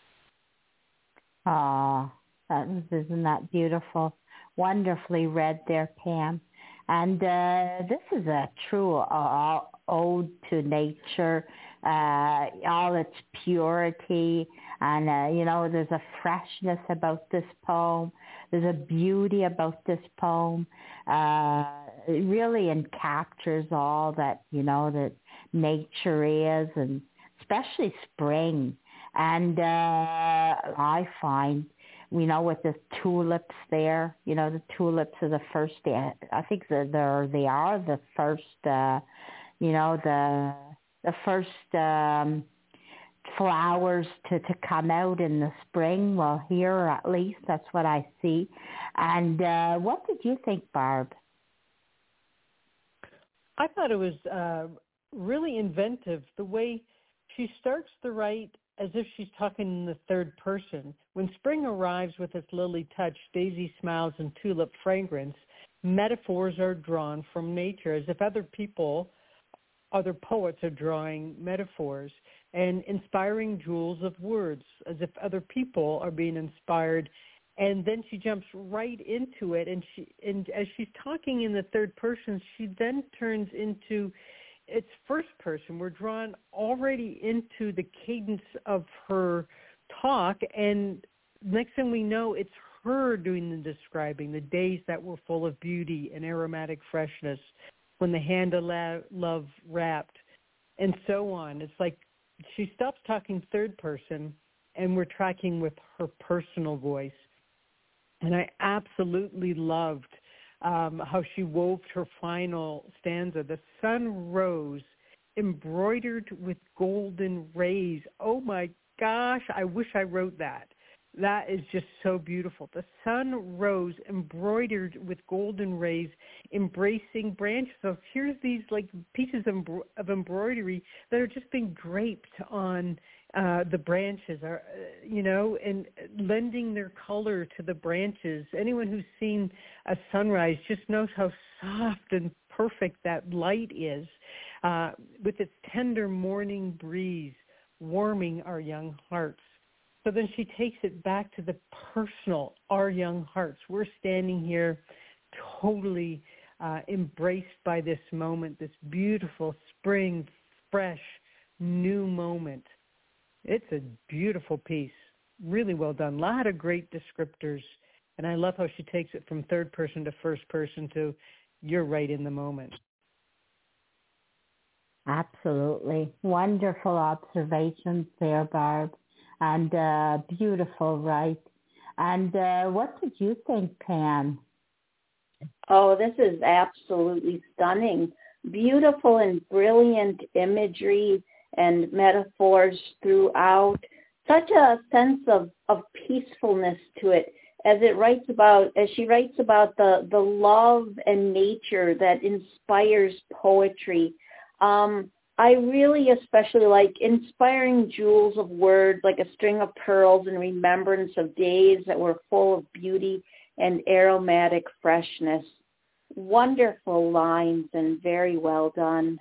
Ah, that was, isn't that beautiful? Wonderfully read there, Pam. And uh, this is a true uh, ode to nature, uh, all its purity. And, uh, you know, there's a freshness about this poem. There's a beauty about this poem. Uh, it really encaptures all that, you know, that nature is, and especially spring. And uh, I find, you know, with the tulips there, you know, the tulips are the first, I think they're, they're they are the first, uh, you know, the the first um, flowers to, to come out in the spring. Well, here at least, that's what I see. And uh, what did you think, Barb? I thought it was uh, really inventive, the way she starts to write as if she's talking in the third person. When spring arrives with its lily touch, daisy smiles, and tulip fragrance, metaphors are drawn from nature, as if other people, other poets are drawing metaphors, and inspiring jewels of words, as if other people are being inspired. And then she jumps right into it, and she, and as she's talking in the third person, she then turns into it's first person. We're drawn already into the cadence of her talk, and next thing we know, it's her doing the describing, the days that were full of beauty and aromatic freshness, when the hand of love wrapped, and so on. It's like she stops talking third person and we're tracking with her personal voice. And I absolutely loved um, how she wove her final stanza. The sun rose, embroidered with golden rays. Oh my gosh, I wish I wrote that. That is just so beautiful. The sun rose, embroidered with golden rays, embracing branches. So here's these like pieces of, of embroidery that are just being draped on uh, the branches, are, you know, and lending their color to the branches. Anyone who's seen a sunrise just knows how soft and perfect that light is, uh, with its tender morning breeze warming our young hearts. So then she takes it back to the personal, our young hearts. We're standing here totally uh, embraced by this moment, this beautiful spring, fresh, new moment. It's a beautiful piece. Really well done. A lot of great descriptors. And I love how she takes it from third person to first person to you're right in the moment. Absolutely. Wonderful observations there, Barb. And uh, beautiful, right? And uh, what did you think, Pam? Oh, this is absolutely stunning. Beautiful and brilliant imagery and metaphors throughout. Such a sense of, of peacefulness to it as it writes about, as she writes about the, the love and nature that inspires poetry. Um, I really especially like inspiring jewels of words like a string of pearls in remembrance of days that were full of beauty and aromatic freshness. Wonderful lines and very well done.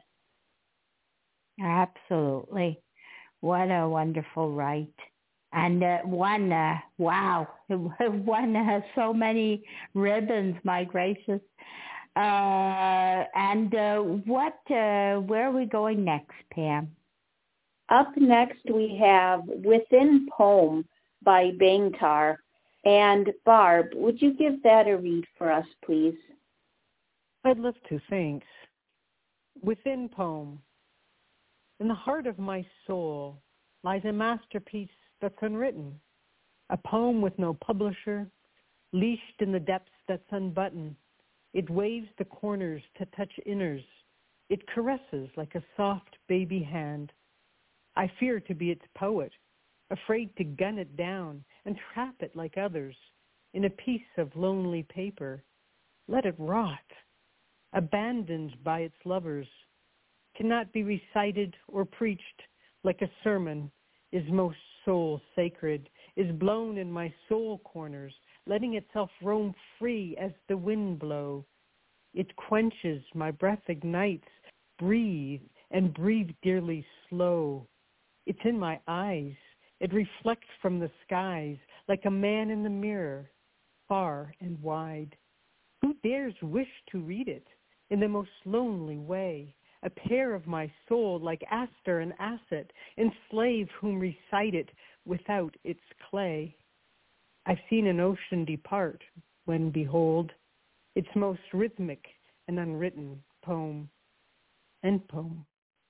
Absolutely. What a wonderful write. And uh, one, uh, wow, one has so many ribbons, my gracious. Uh, and uh, what? Uh, where are we going next, Pam? Up next we have Within Poem by Bangtar. And Barb, would you give that a read for us, please? I'd love to, thanks. Within Poem. In the heart of my soul lies a masterpiece that's unwritten, a poem with no publisher, leashed in the depths that's unbuttoned. It waves the corners to touch inners. It caresses like a soft baby hand. I fear to be its poet, afraid to gun it down and trap it like others in a piece of lonely paper. Let it rot, abandoned by its lovers, cannot be recited or preached like a sermon, is most soul sacred, is blown in my soul corners, letting itself roam free as the wind blow. It quenches, my breath ignites, breathe, and breathe dearly slow. It's in my eyes. It reflects from the skies like a man in the mirror, far and wide. Who dares wish to read it in the most lonely way? A pair of my soul like Aster and Asset, enslave whom recite it without its clay. I've seen an ocean depart when, behold, its most rhythmic and unwritten poem. End poem.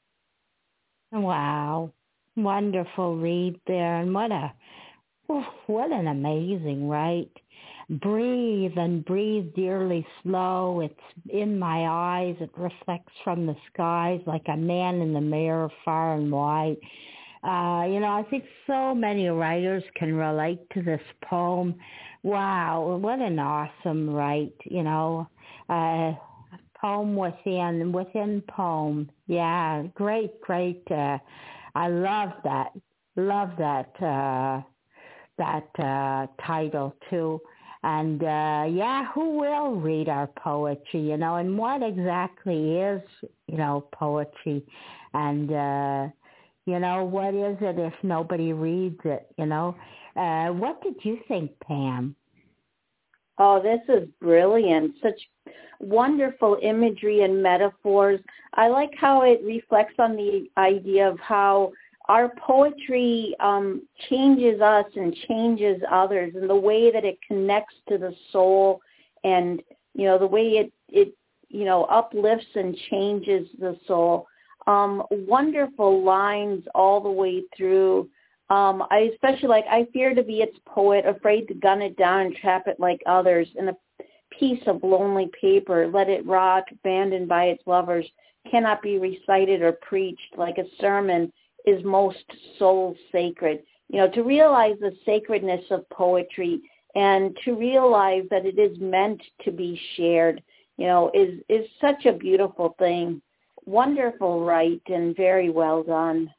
Wow. Wonderful read there. And what a, what an amazing write. Breathe and breathe dearly slow. It's in my eyes. It reflects from the skies like a man in the mirror, far and wide. Uh, you know, I think so many writers can relate to this poem. Wow, what an awesome write, you know. Uh, poem within, within poem. Yeah, great, great. Uh, I love that. Love that, uh, that uh, title, too. And, uh, yeah, who will read our poetry, you know, and what exactly is, you know, poetry? And, uh, you know, what is it if nobody reads it, you know? Uh, what did you think, Pam? Oh, this is brilliant. Such wonderful imagery and metaphors. I like how it reflects on the idea of how our poetry um, changes us and changes others, and the way that it connects to the soul, and you know the way it it you know uplifts and changes the soul. Um, wonderful lines all the way through. Um, I especially like, I fear to be its poet, afraid to gun it down and trap it like others in a piece of lonely paper, let it rot, abandoned by its lovers, cannot be recited or preached like a sermon is most soul sacred. You know, to realize the sacredness of poetry and to realize that it is meant to be shared, you know, is, is such a beautiful thing. Wonderful write and very well done.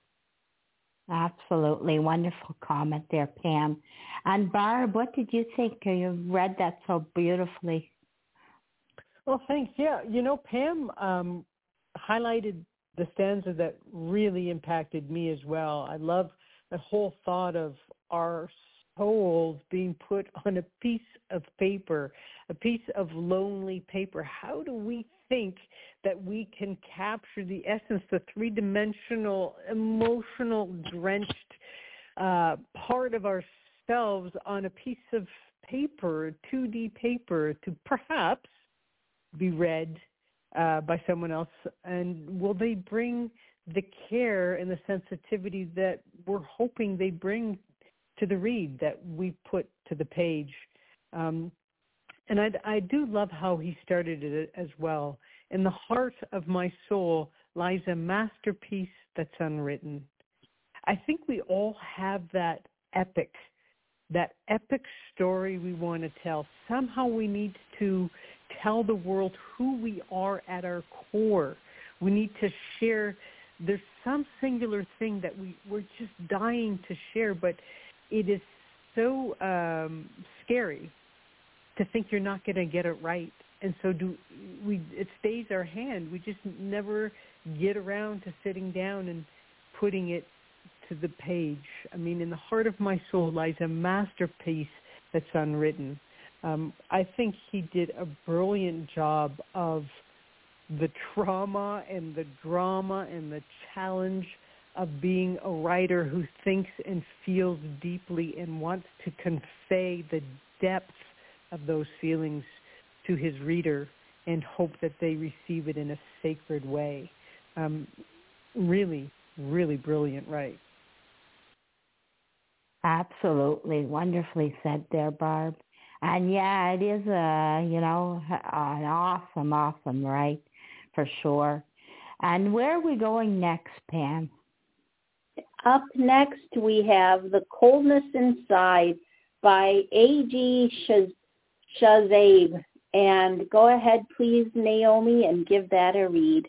Absolutely. Wonderful comment there, Pam. And Barb, what did you think? You read that so beautifully. Well, thanks. Yeah, you know, Pam um, highlighted the stanza that really impacted me as well. I love the whole thought of our souls being put on a piece of paper, a piece of lonely paper. How do we think that we can capture the essence, the three-dimensional, emotional, drenched uh, part of ourselves on a piece of paper, two D paper, to perhaps be read uh, by someone else? And will they bring the care and the sensitivity that we're hoping they bring to the read, that we put to the page? Um, and I, I do love how he started it as well. In the heart of my soul lies a masterpiece that's unwritten. I think we all have that epic, that epic story we want to tell. Somehow we need to tell the world who we are at our core. We need to share. There's some singular thing that we, we're just dying to share, but it is so um, scary to think you're not going to get it right. And so do we. It stays our hand. We just never get around to sitting down and putting it to the page. I mean, in the heart of my soul lies a masterpiece that's unwritten. Um, I think he did a brilliant job of the trauma and the drama and the challenge of being a writer who thinks and feels deeply and wants to convey the depth of those feelings to his reader and hope that they receive it in a sacred way. Um, really, really brilliant, right? Absolutely. Wonderfully said there, Barb. And yeah, it is a, you know, an awesome, awesome, right? For sure. And where are we going next, Pam? Up next, we have The Coldness Inside by A G Shazab. And go ahead, please, Naomi, and give that a read.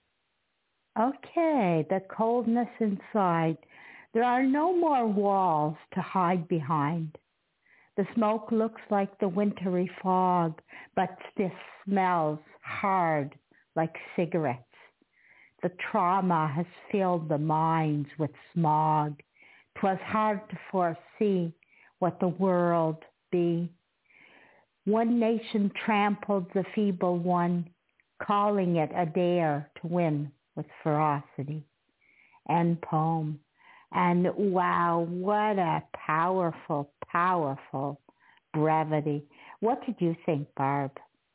Okay, The Coldness Inside. There are no more walls to hide behind. The smoke looks like the wintry fog, but still smells hard like cigarettes. The trauma has filled the minds with smog. 'Twas hard to foresee what the world be. One nation trampled the feeble one, calling it a dare to win with ferocity. End poem. And wow, what a powerful, powerful brevity. What did you think, Barb?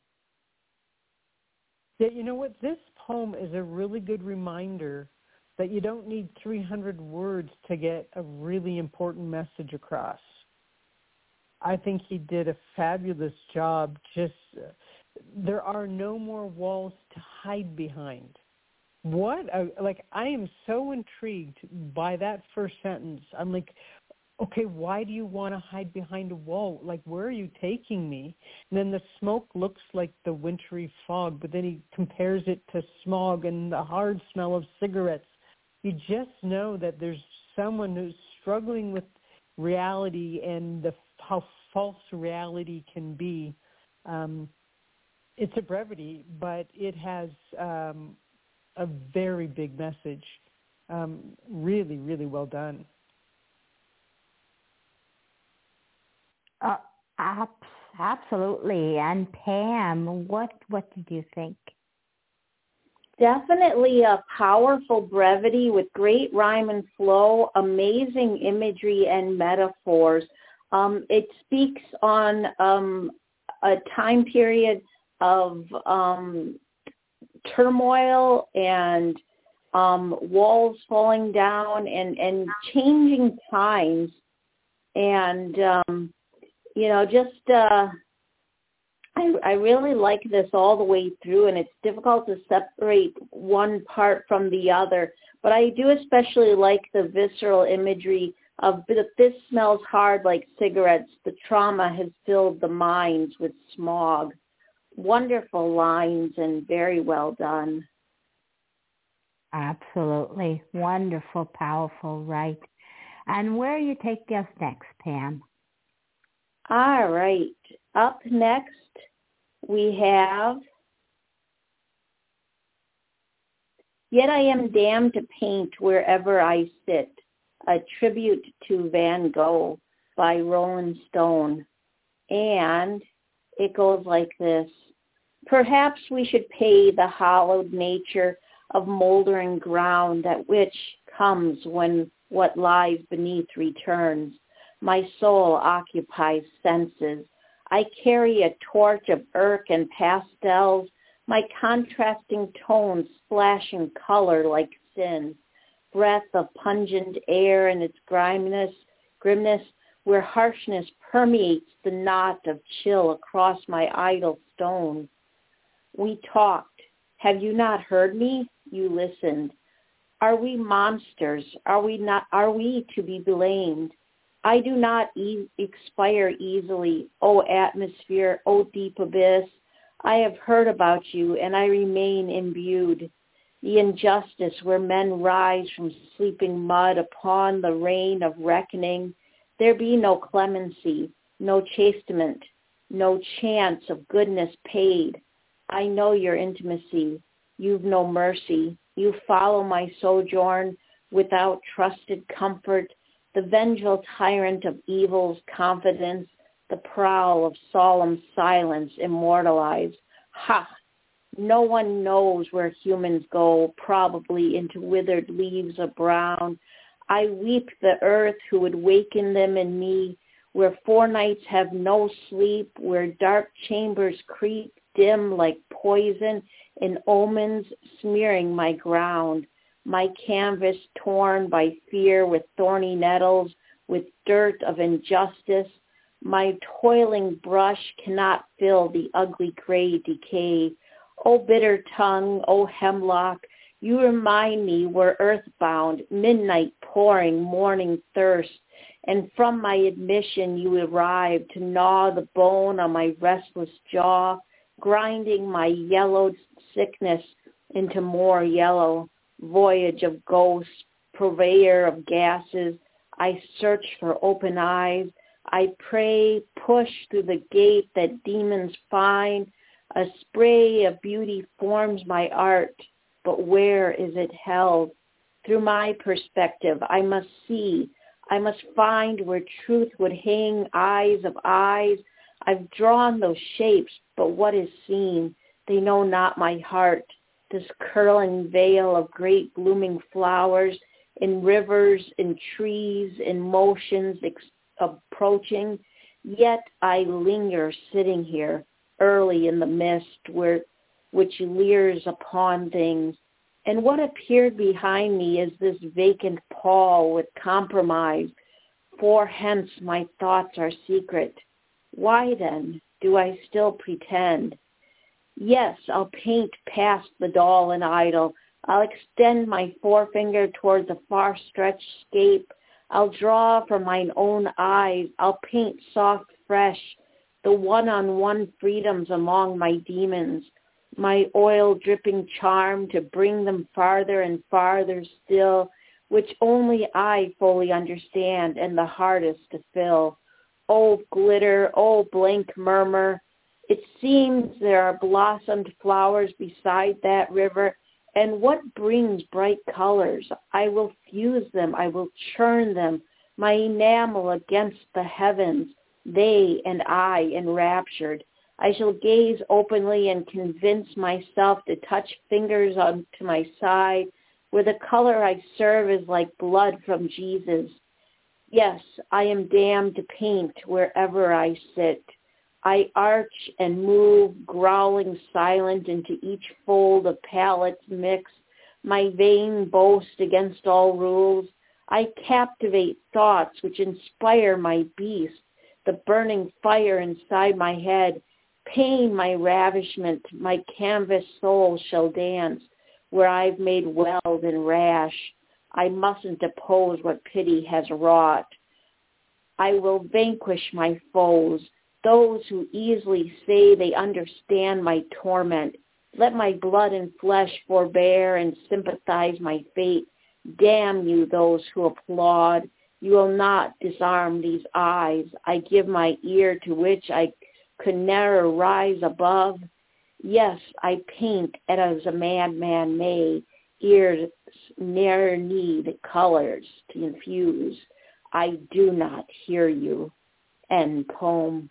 Yeah, you know what? This poem is a really good reminder that you don't need three hundred words to get a really important message across. I think he did a fabulous job. Just uh, there are no more walls to hide behind. What? A, like, I am so intrigued by that first sentence. I'm like, okay, why do you want to hide behind a wall? Like, where are you taking me? And then the smoke looks like the wintry fog, but then he compares it to smog and the hard smell of cigarettes. You just know that there's someone who's struggling with reality and the how false reality can be. Um, it's a brevity, but it has um, a very big message. Um, really, really well done. Uh, absolutely. And Pam, what what did you think? Definitely a powerful brevity with great rhyme and flow, amazing imagery and metaphors. Um, it speaks on um, a time period of um, turmoil and um, walls falling down, and, and changing times. And, um, you know, just uh, I, I really like this all the way through, and it's difficult to separate one part from the other. But I do especially like the visceral imagery of this smells hard like cigarettes. The trauma has filled the minds with smog. Wonderful lines and very well done. Absolutely. Wonderful, powerful, right. And where you take us next, Pam? All right. Up next, we have Yet I Am Damned to Paint Wherever I Sit, a tribute to Van Gogh by Rolling Stone. And it goes like this. Perhaps we should pay the hollowed nature of moldering ground at which comes when what lies beneath returns. My soul occupies senses. I carry a torch of irk and pastels, my contrasting tones splashing color like sin. Breath of pungent air and its griminess, grimness, where harshness permeates the knot of chill across my idle stone. We talked. Have you not heard me? You listened. Are we monsters? Are we not? Are we to be blamed? I do not e- expire easily, O atmosphere, O deep abyss. I have heard about you, and I remain imbued. The injustice where men rise from sleeping mud upon the rain of reckoning. There be no clemency, no chastisement, no chance of goodness paid. I know your intimacy. You've no mercy. You follow my sojourn without trusted comfort, the vengeful tyrant of evil's confidence, the prowl of solemn silence immortalized. Ha! No one knows where humans go, probably into withered leaves of brown. I weep the earth who would waken them in me, where four nights have no sleep, where dark chambers creep dim like poison in omens smearing my ground. My canvas torn by fear with thorny nettles, with dirt of injustice. My toiling brush cannot fill the ugly gray decay. O bitter tongue, O hemlock, you remind me we're earthbound, midnight pouring morning thirst, and from my admission you arrive to gnaw the bone on my restless jaw, grinding my yellowed sickness into more yellow. Voyage of ghosts, purveyor of gases, I search for open eyes. I pray, push through the gate that demons find. A spray of beauty forms my art, but where is it held? Through my perspective, I must see. I must find where truth would hang eyes of eyes. I've drawn those shapes, but what is seen? They know not my heart. This curling veil of great blooming flowers in rivers, in trees, in motions ex- approaching. Yet I linger sitting here, early in the mist where which leers upon things. And what appeared behind me is this vacant pall with compromise, for hence my thoughts are secret. Why then do I still pretend? Yes, I'll paint past the doll and idol. I'll extend my forefinger towards the far-stretched scape. I'll draw from mine own eyes. I'll paint soft, fresh, the one-on-one freedoms among my demons, my oil-dripping charm to bring them farther and farther still, which only I fully understand and the hardest to fill. Oh, glitter, oh, blank murmur, it seems there are blossomed flowers beside that river, and what brings bright colors? I will fuse them, I will churn them, my enamel against the heavens, they and I enraptured. I shall gaze openly and convince myself to touch fingers onto my side, where the color I serve is like blood from Jesus. Yes, I am damned to paint wherever I sit. I arch and move, growling silent into each fold of palettes mixed, my vain boast against all rules. I captivate thoughts which inspire my beast, the burning fire inside my head. Pain my ravishment, my canvas soul shall dance, where I've made weld and rash. I mustn't oppose what pity has wrought. I will vanquish my foes, those who easily say they understand my torment. Let my blood and flesh forbear and sympathize my fate. Damn you, those who applaud. You will not disarm these eyes. I give my ear to which I could ne'er rise above. Yes, I paint as a madman may. Ears ne'er need colors to infuse. I do not hear you. End poem.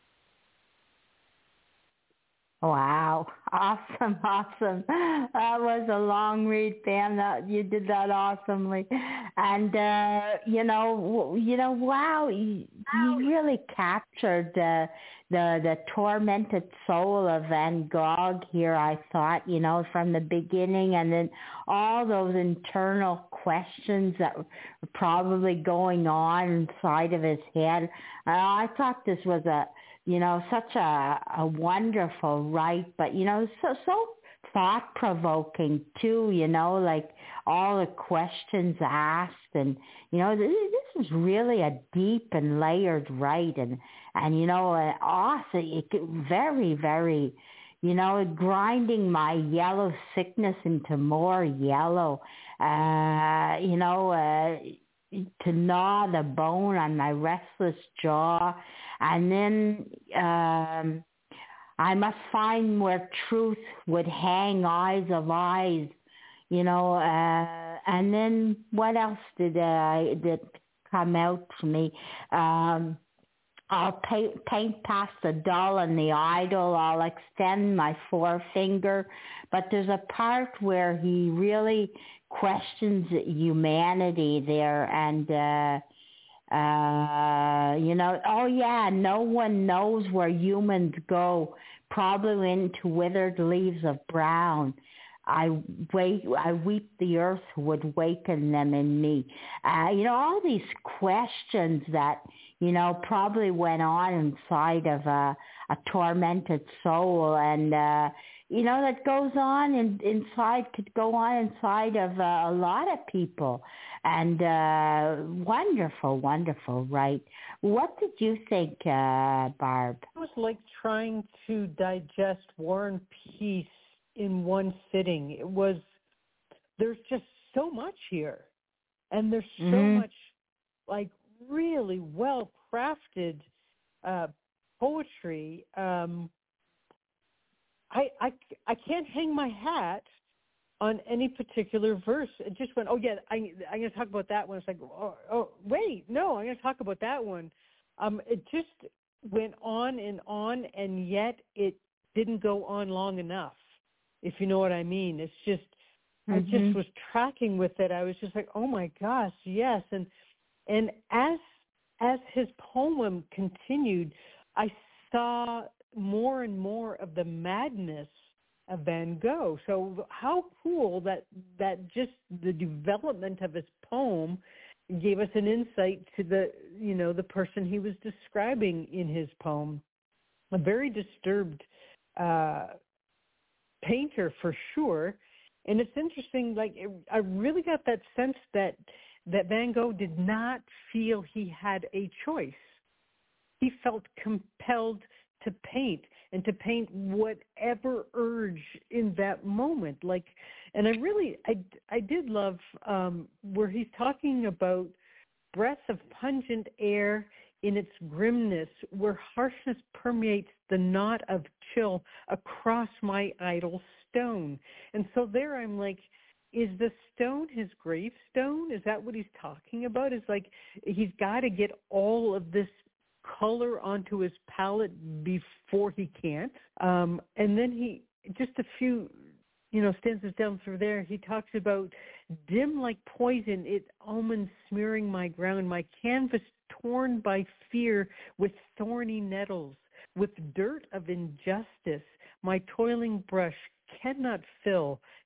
Wow. Awesome, awesome. That was a long read, Pam. That, you did that awesomely. And, uh, you know, you know, wow, you, you really captured uh, the the tormented soul of Van Gogh here, I thought, you know, from the beginning, and then all those internal questions that were probably going on inside of his head. Uh, I thought this was a you know, such a, a wonderful write, but, you know, so so thought-provoking, too, you know, like all the questions asked. And, you know, this, this is really a deep and layered write. And, and you know, uh, awesome, it, very, very, you know, grinding my yellow sickness into more yellow, uh, you know, uh, to gnaw the bone on my restless jaw. And then um, I must find where truth would hang eyes of eyes, you know. Uh, and then what else did uh, did come out to me? Um, I'll paint, paint past the dull and the idle. I'll extend my forefinger. But there's a part where he really questions humanity there, and uh, uh, you know, oh yeah, no one knows where humans go, probably into withered leaves of brown. I wait, I weep the earth would waken them in me. Uh, you know, all these questions that, you know, probably went on inside of a, a tormented soul, and uh, you know, that goes on in, inside, could go on inside of uh, a lot of people. And uh, wonderful, wonderful, right? What did you think, uh, Barb? It was like trying to digest War and Peace in one sitting. It was, there's just so much here. And there's so mm-hmm. much, like, really well-crafted uh, poetry. Um, I, I, I can't hang my hat on any particular verse. It just went, oh, yeah, I, I'm going to talk about that one. It's like, oh, oh wait, no, I'm going to talk about that one. Um, it just went on and on, and yet it didn't go on long enough, if you know what I mean. It's just, mm-hmm. I just was tracking with it. I was just like, oh, my gosh, yes. And and as as his poem continued, I saw more and more of the madness of Van Gogh. So how cool that that just the development of his poem gave us an insight to the, you know, the person he was describing in his poem. A very disturbed uh, painter for sure. And it's interesting, like, it, I really got that sense that that Van Gogh did not feel he had a choice. He felt compelled to paint, and to paint whatever urge in that moment. Like, and I really, I, I did love um, where he's talking about breath of pungent air in its grimness, where harshness permeates the knot of chill across my idle stone. And so there I'm like, is the stone his gravestone? Is that what he's talking about? It's like he's got to get all of this color onto his palette before he can't. Um, and then he, just a few, you know, stanzas down through there, he talks about dim like poison, it almonds smearing my ground, my canvas torn by fear with thorny nettles, with dirt of injustice, my toiling brush cannot fill,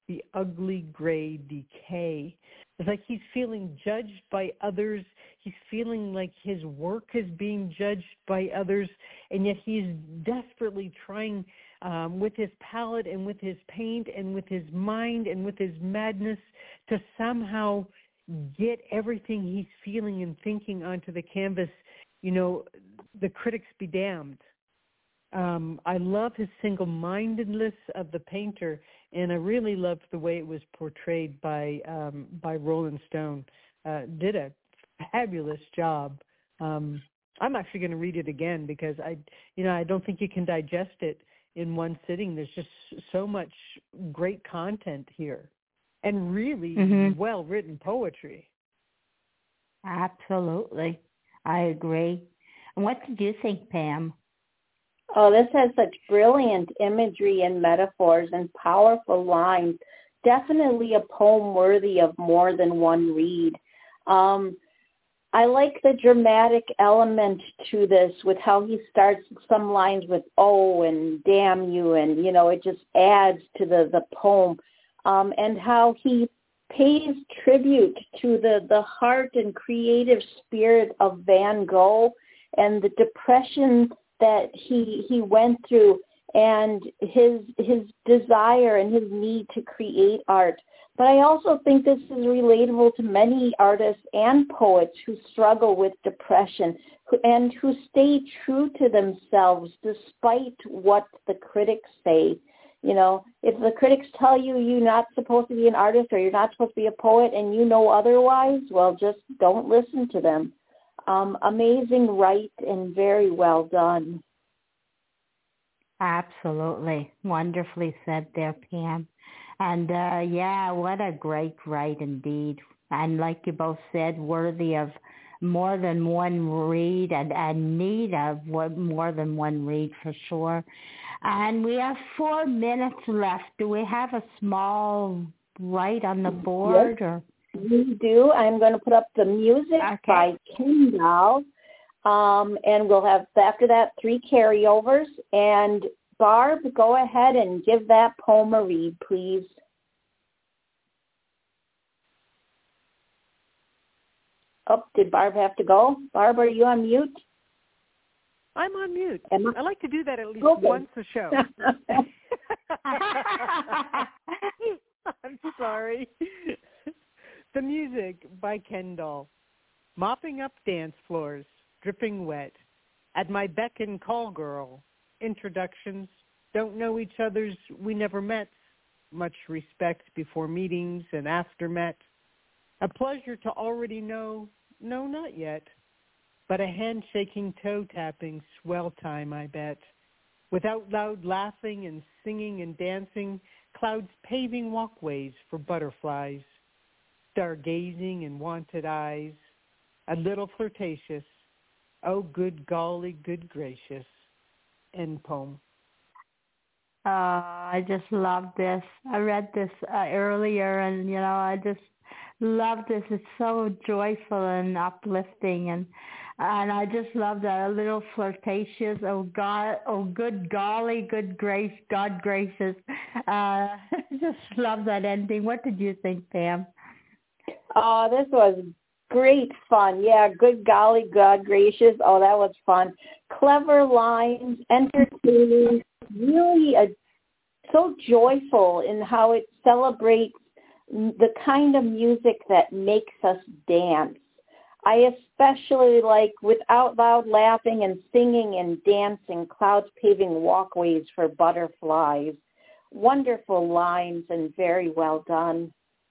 the ugly gray decay. It's like he's feeling judged by others. He's feeling like his work is being judged by others, and yet he's desperately trying um, with his palette and with his paint and with his mind and with his madness to somehow get everything he's feeling and thinking onto the canvas. You know, the critics be damned. Um, I love his single-mindedness of the painter, and I really loved the way it was portrayed by um, by Rolling Stone. Uh, did a fabulous job. Um, I'm actually going to read it again because I, you know, I don't think you can digest it in one sitting. There's just so much great content here, and really mm-hmm. well-written poetry. Absolutely, I agree. And what did you think, Pam? Oh, this has such brilliant imagery and metaphors and powerful lines. Definitely a poem worthy of more than one read. Um, I like the dramatic element to this with how he starts some lines with "oh" and "damn you," and, you know, it just adds to the, the poem. Um, and how he pays tribute to the, the heart and creative spirit of Van Gogh and the depression that he he went through, and his his desire and his need to create art. But I also think this is relatable to many artists and poets who struggle with depression who, and who stay true to themselves despite what the critics say. You know, if the critics tell you you're not supposed to be an artist or you're not supposed to be a poet and you know otherwise, well, just don't listen to them. Um, amazing write and very well done. Absolutely. Wonderfully said there, Pam. And uh, yeah, what a great write indeed. And like you both said, worthy of more than one read and, and need of one, more than one read for sure. And we have four minutes left. Do we have a small write on the board? Yes. Or? We do. I'm going to put up the music okay. by Kendall, um, and we'll have, after that, three carryovers. And Barb, go ahead and give that poem a read, please. Oh, did Barb have to go? Barb, are you on mute? I'm on mute. I, I like to do that at least okay. once a show. I'm sorry. The music by Kendall. Mopping up dance floors, dripping wet. At my beck and call, girl. Introductions. Don't know each other's, we never met. Much respect before meetings and after met. A pleasure to already know, no, not yet. But a handshaking, toe-tapping, swell time, I bet. Without loud laughing and singing and dancing, clouds paving walkways for butterflies. Stargazing and wanted eyes, a little flirtatious. Oh, good golly, good gracious. End poem. Uh, I just love this. I read this uh, earlier, and, you know, I just love this. It's so joyful and uplifting, and and I just love that. A little flirtatious. Oh, God. Oh, good golly, good grace, God gracious. Uh, I just love that ending. What did you think, Pam? Oh, this was great fun. Yeah, good golly, God gracious. Oh, that was fun. Clever lines, entertaining, really a, so joyful in how it celebrates the kind of music that makes us dance. I especially like with out loud laughing and singing and dancing, clouds paving walkways for butterflies. Wonderful lines and very well done.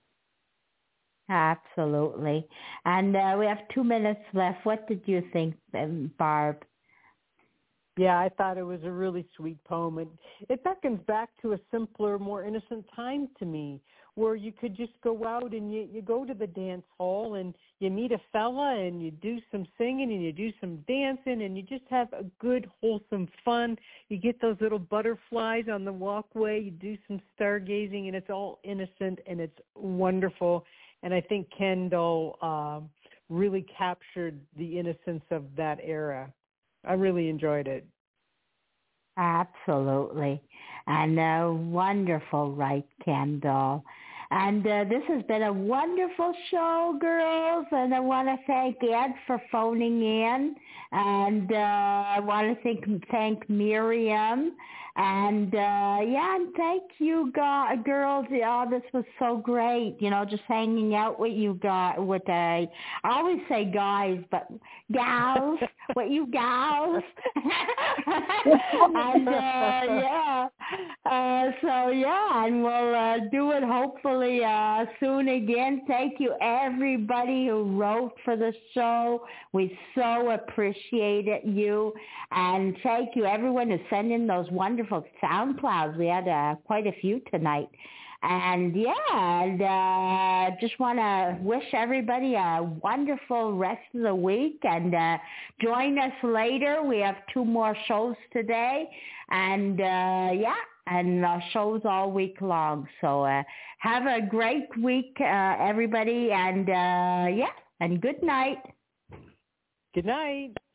Absolutely. And uh, we have two minutes left. What did you think, um, Barb? Yeah, I thought it was a really sweet poem. It, it beckons back to a simpler, more innocent time to me, where you could just go out and you, you go to the dance hall and you meet a fella and you do some singing and you do some dancing and you just have a good, wholesome fun. You get those little butterflies on the walkway. You do some stargazing, and it's all innocent and it's wonderful. And I think Kendall uh, really captured the innocence of that era. I really enjoyed it. Absolutely. And uh, wonderful, right, Kendall? And uh, this has been a wonderful show, girls. And I want to thank Ed for phoning in. And uh, I want to thank, thank Miriam. And, uh, yeah, and thank you, go- girls. Oh, this was so great, you know, just hanging out with you guys. With uh, I always say guys, but gals, with you gals. and, uh, yeah. Uh, so, yeah, and we'll uh, do it hopefully uh, soon again. Thank you, everybody who wrote for the show. We so appreciate it, you. And thank you, everyone who sent in those wonderful sound clouds. We had uh, quite a few tonight. And, yeah, and uh, just want to wish everybody a wonderful rest of the week. And uh, join us later. We have two more shows today. And, uh, yeah. And uh, shows all week long. So uh, have a great week, uh, everybody. And, uh, yeah, and good night. Good night.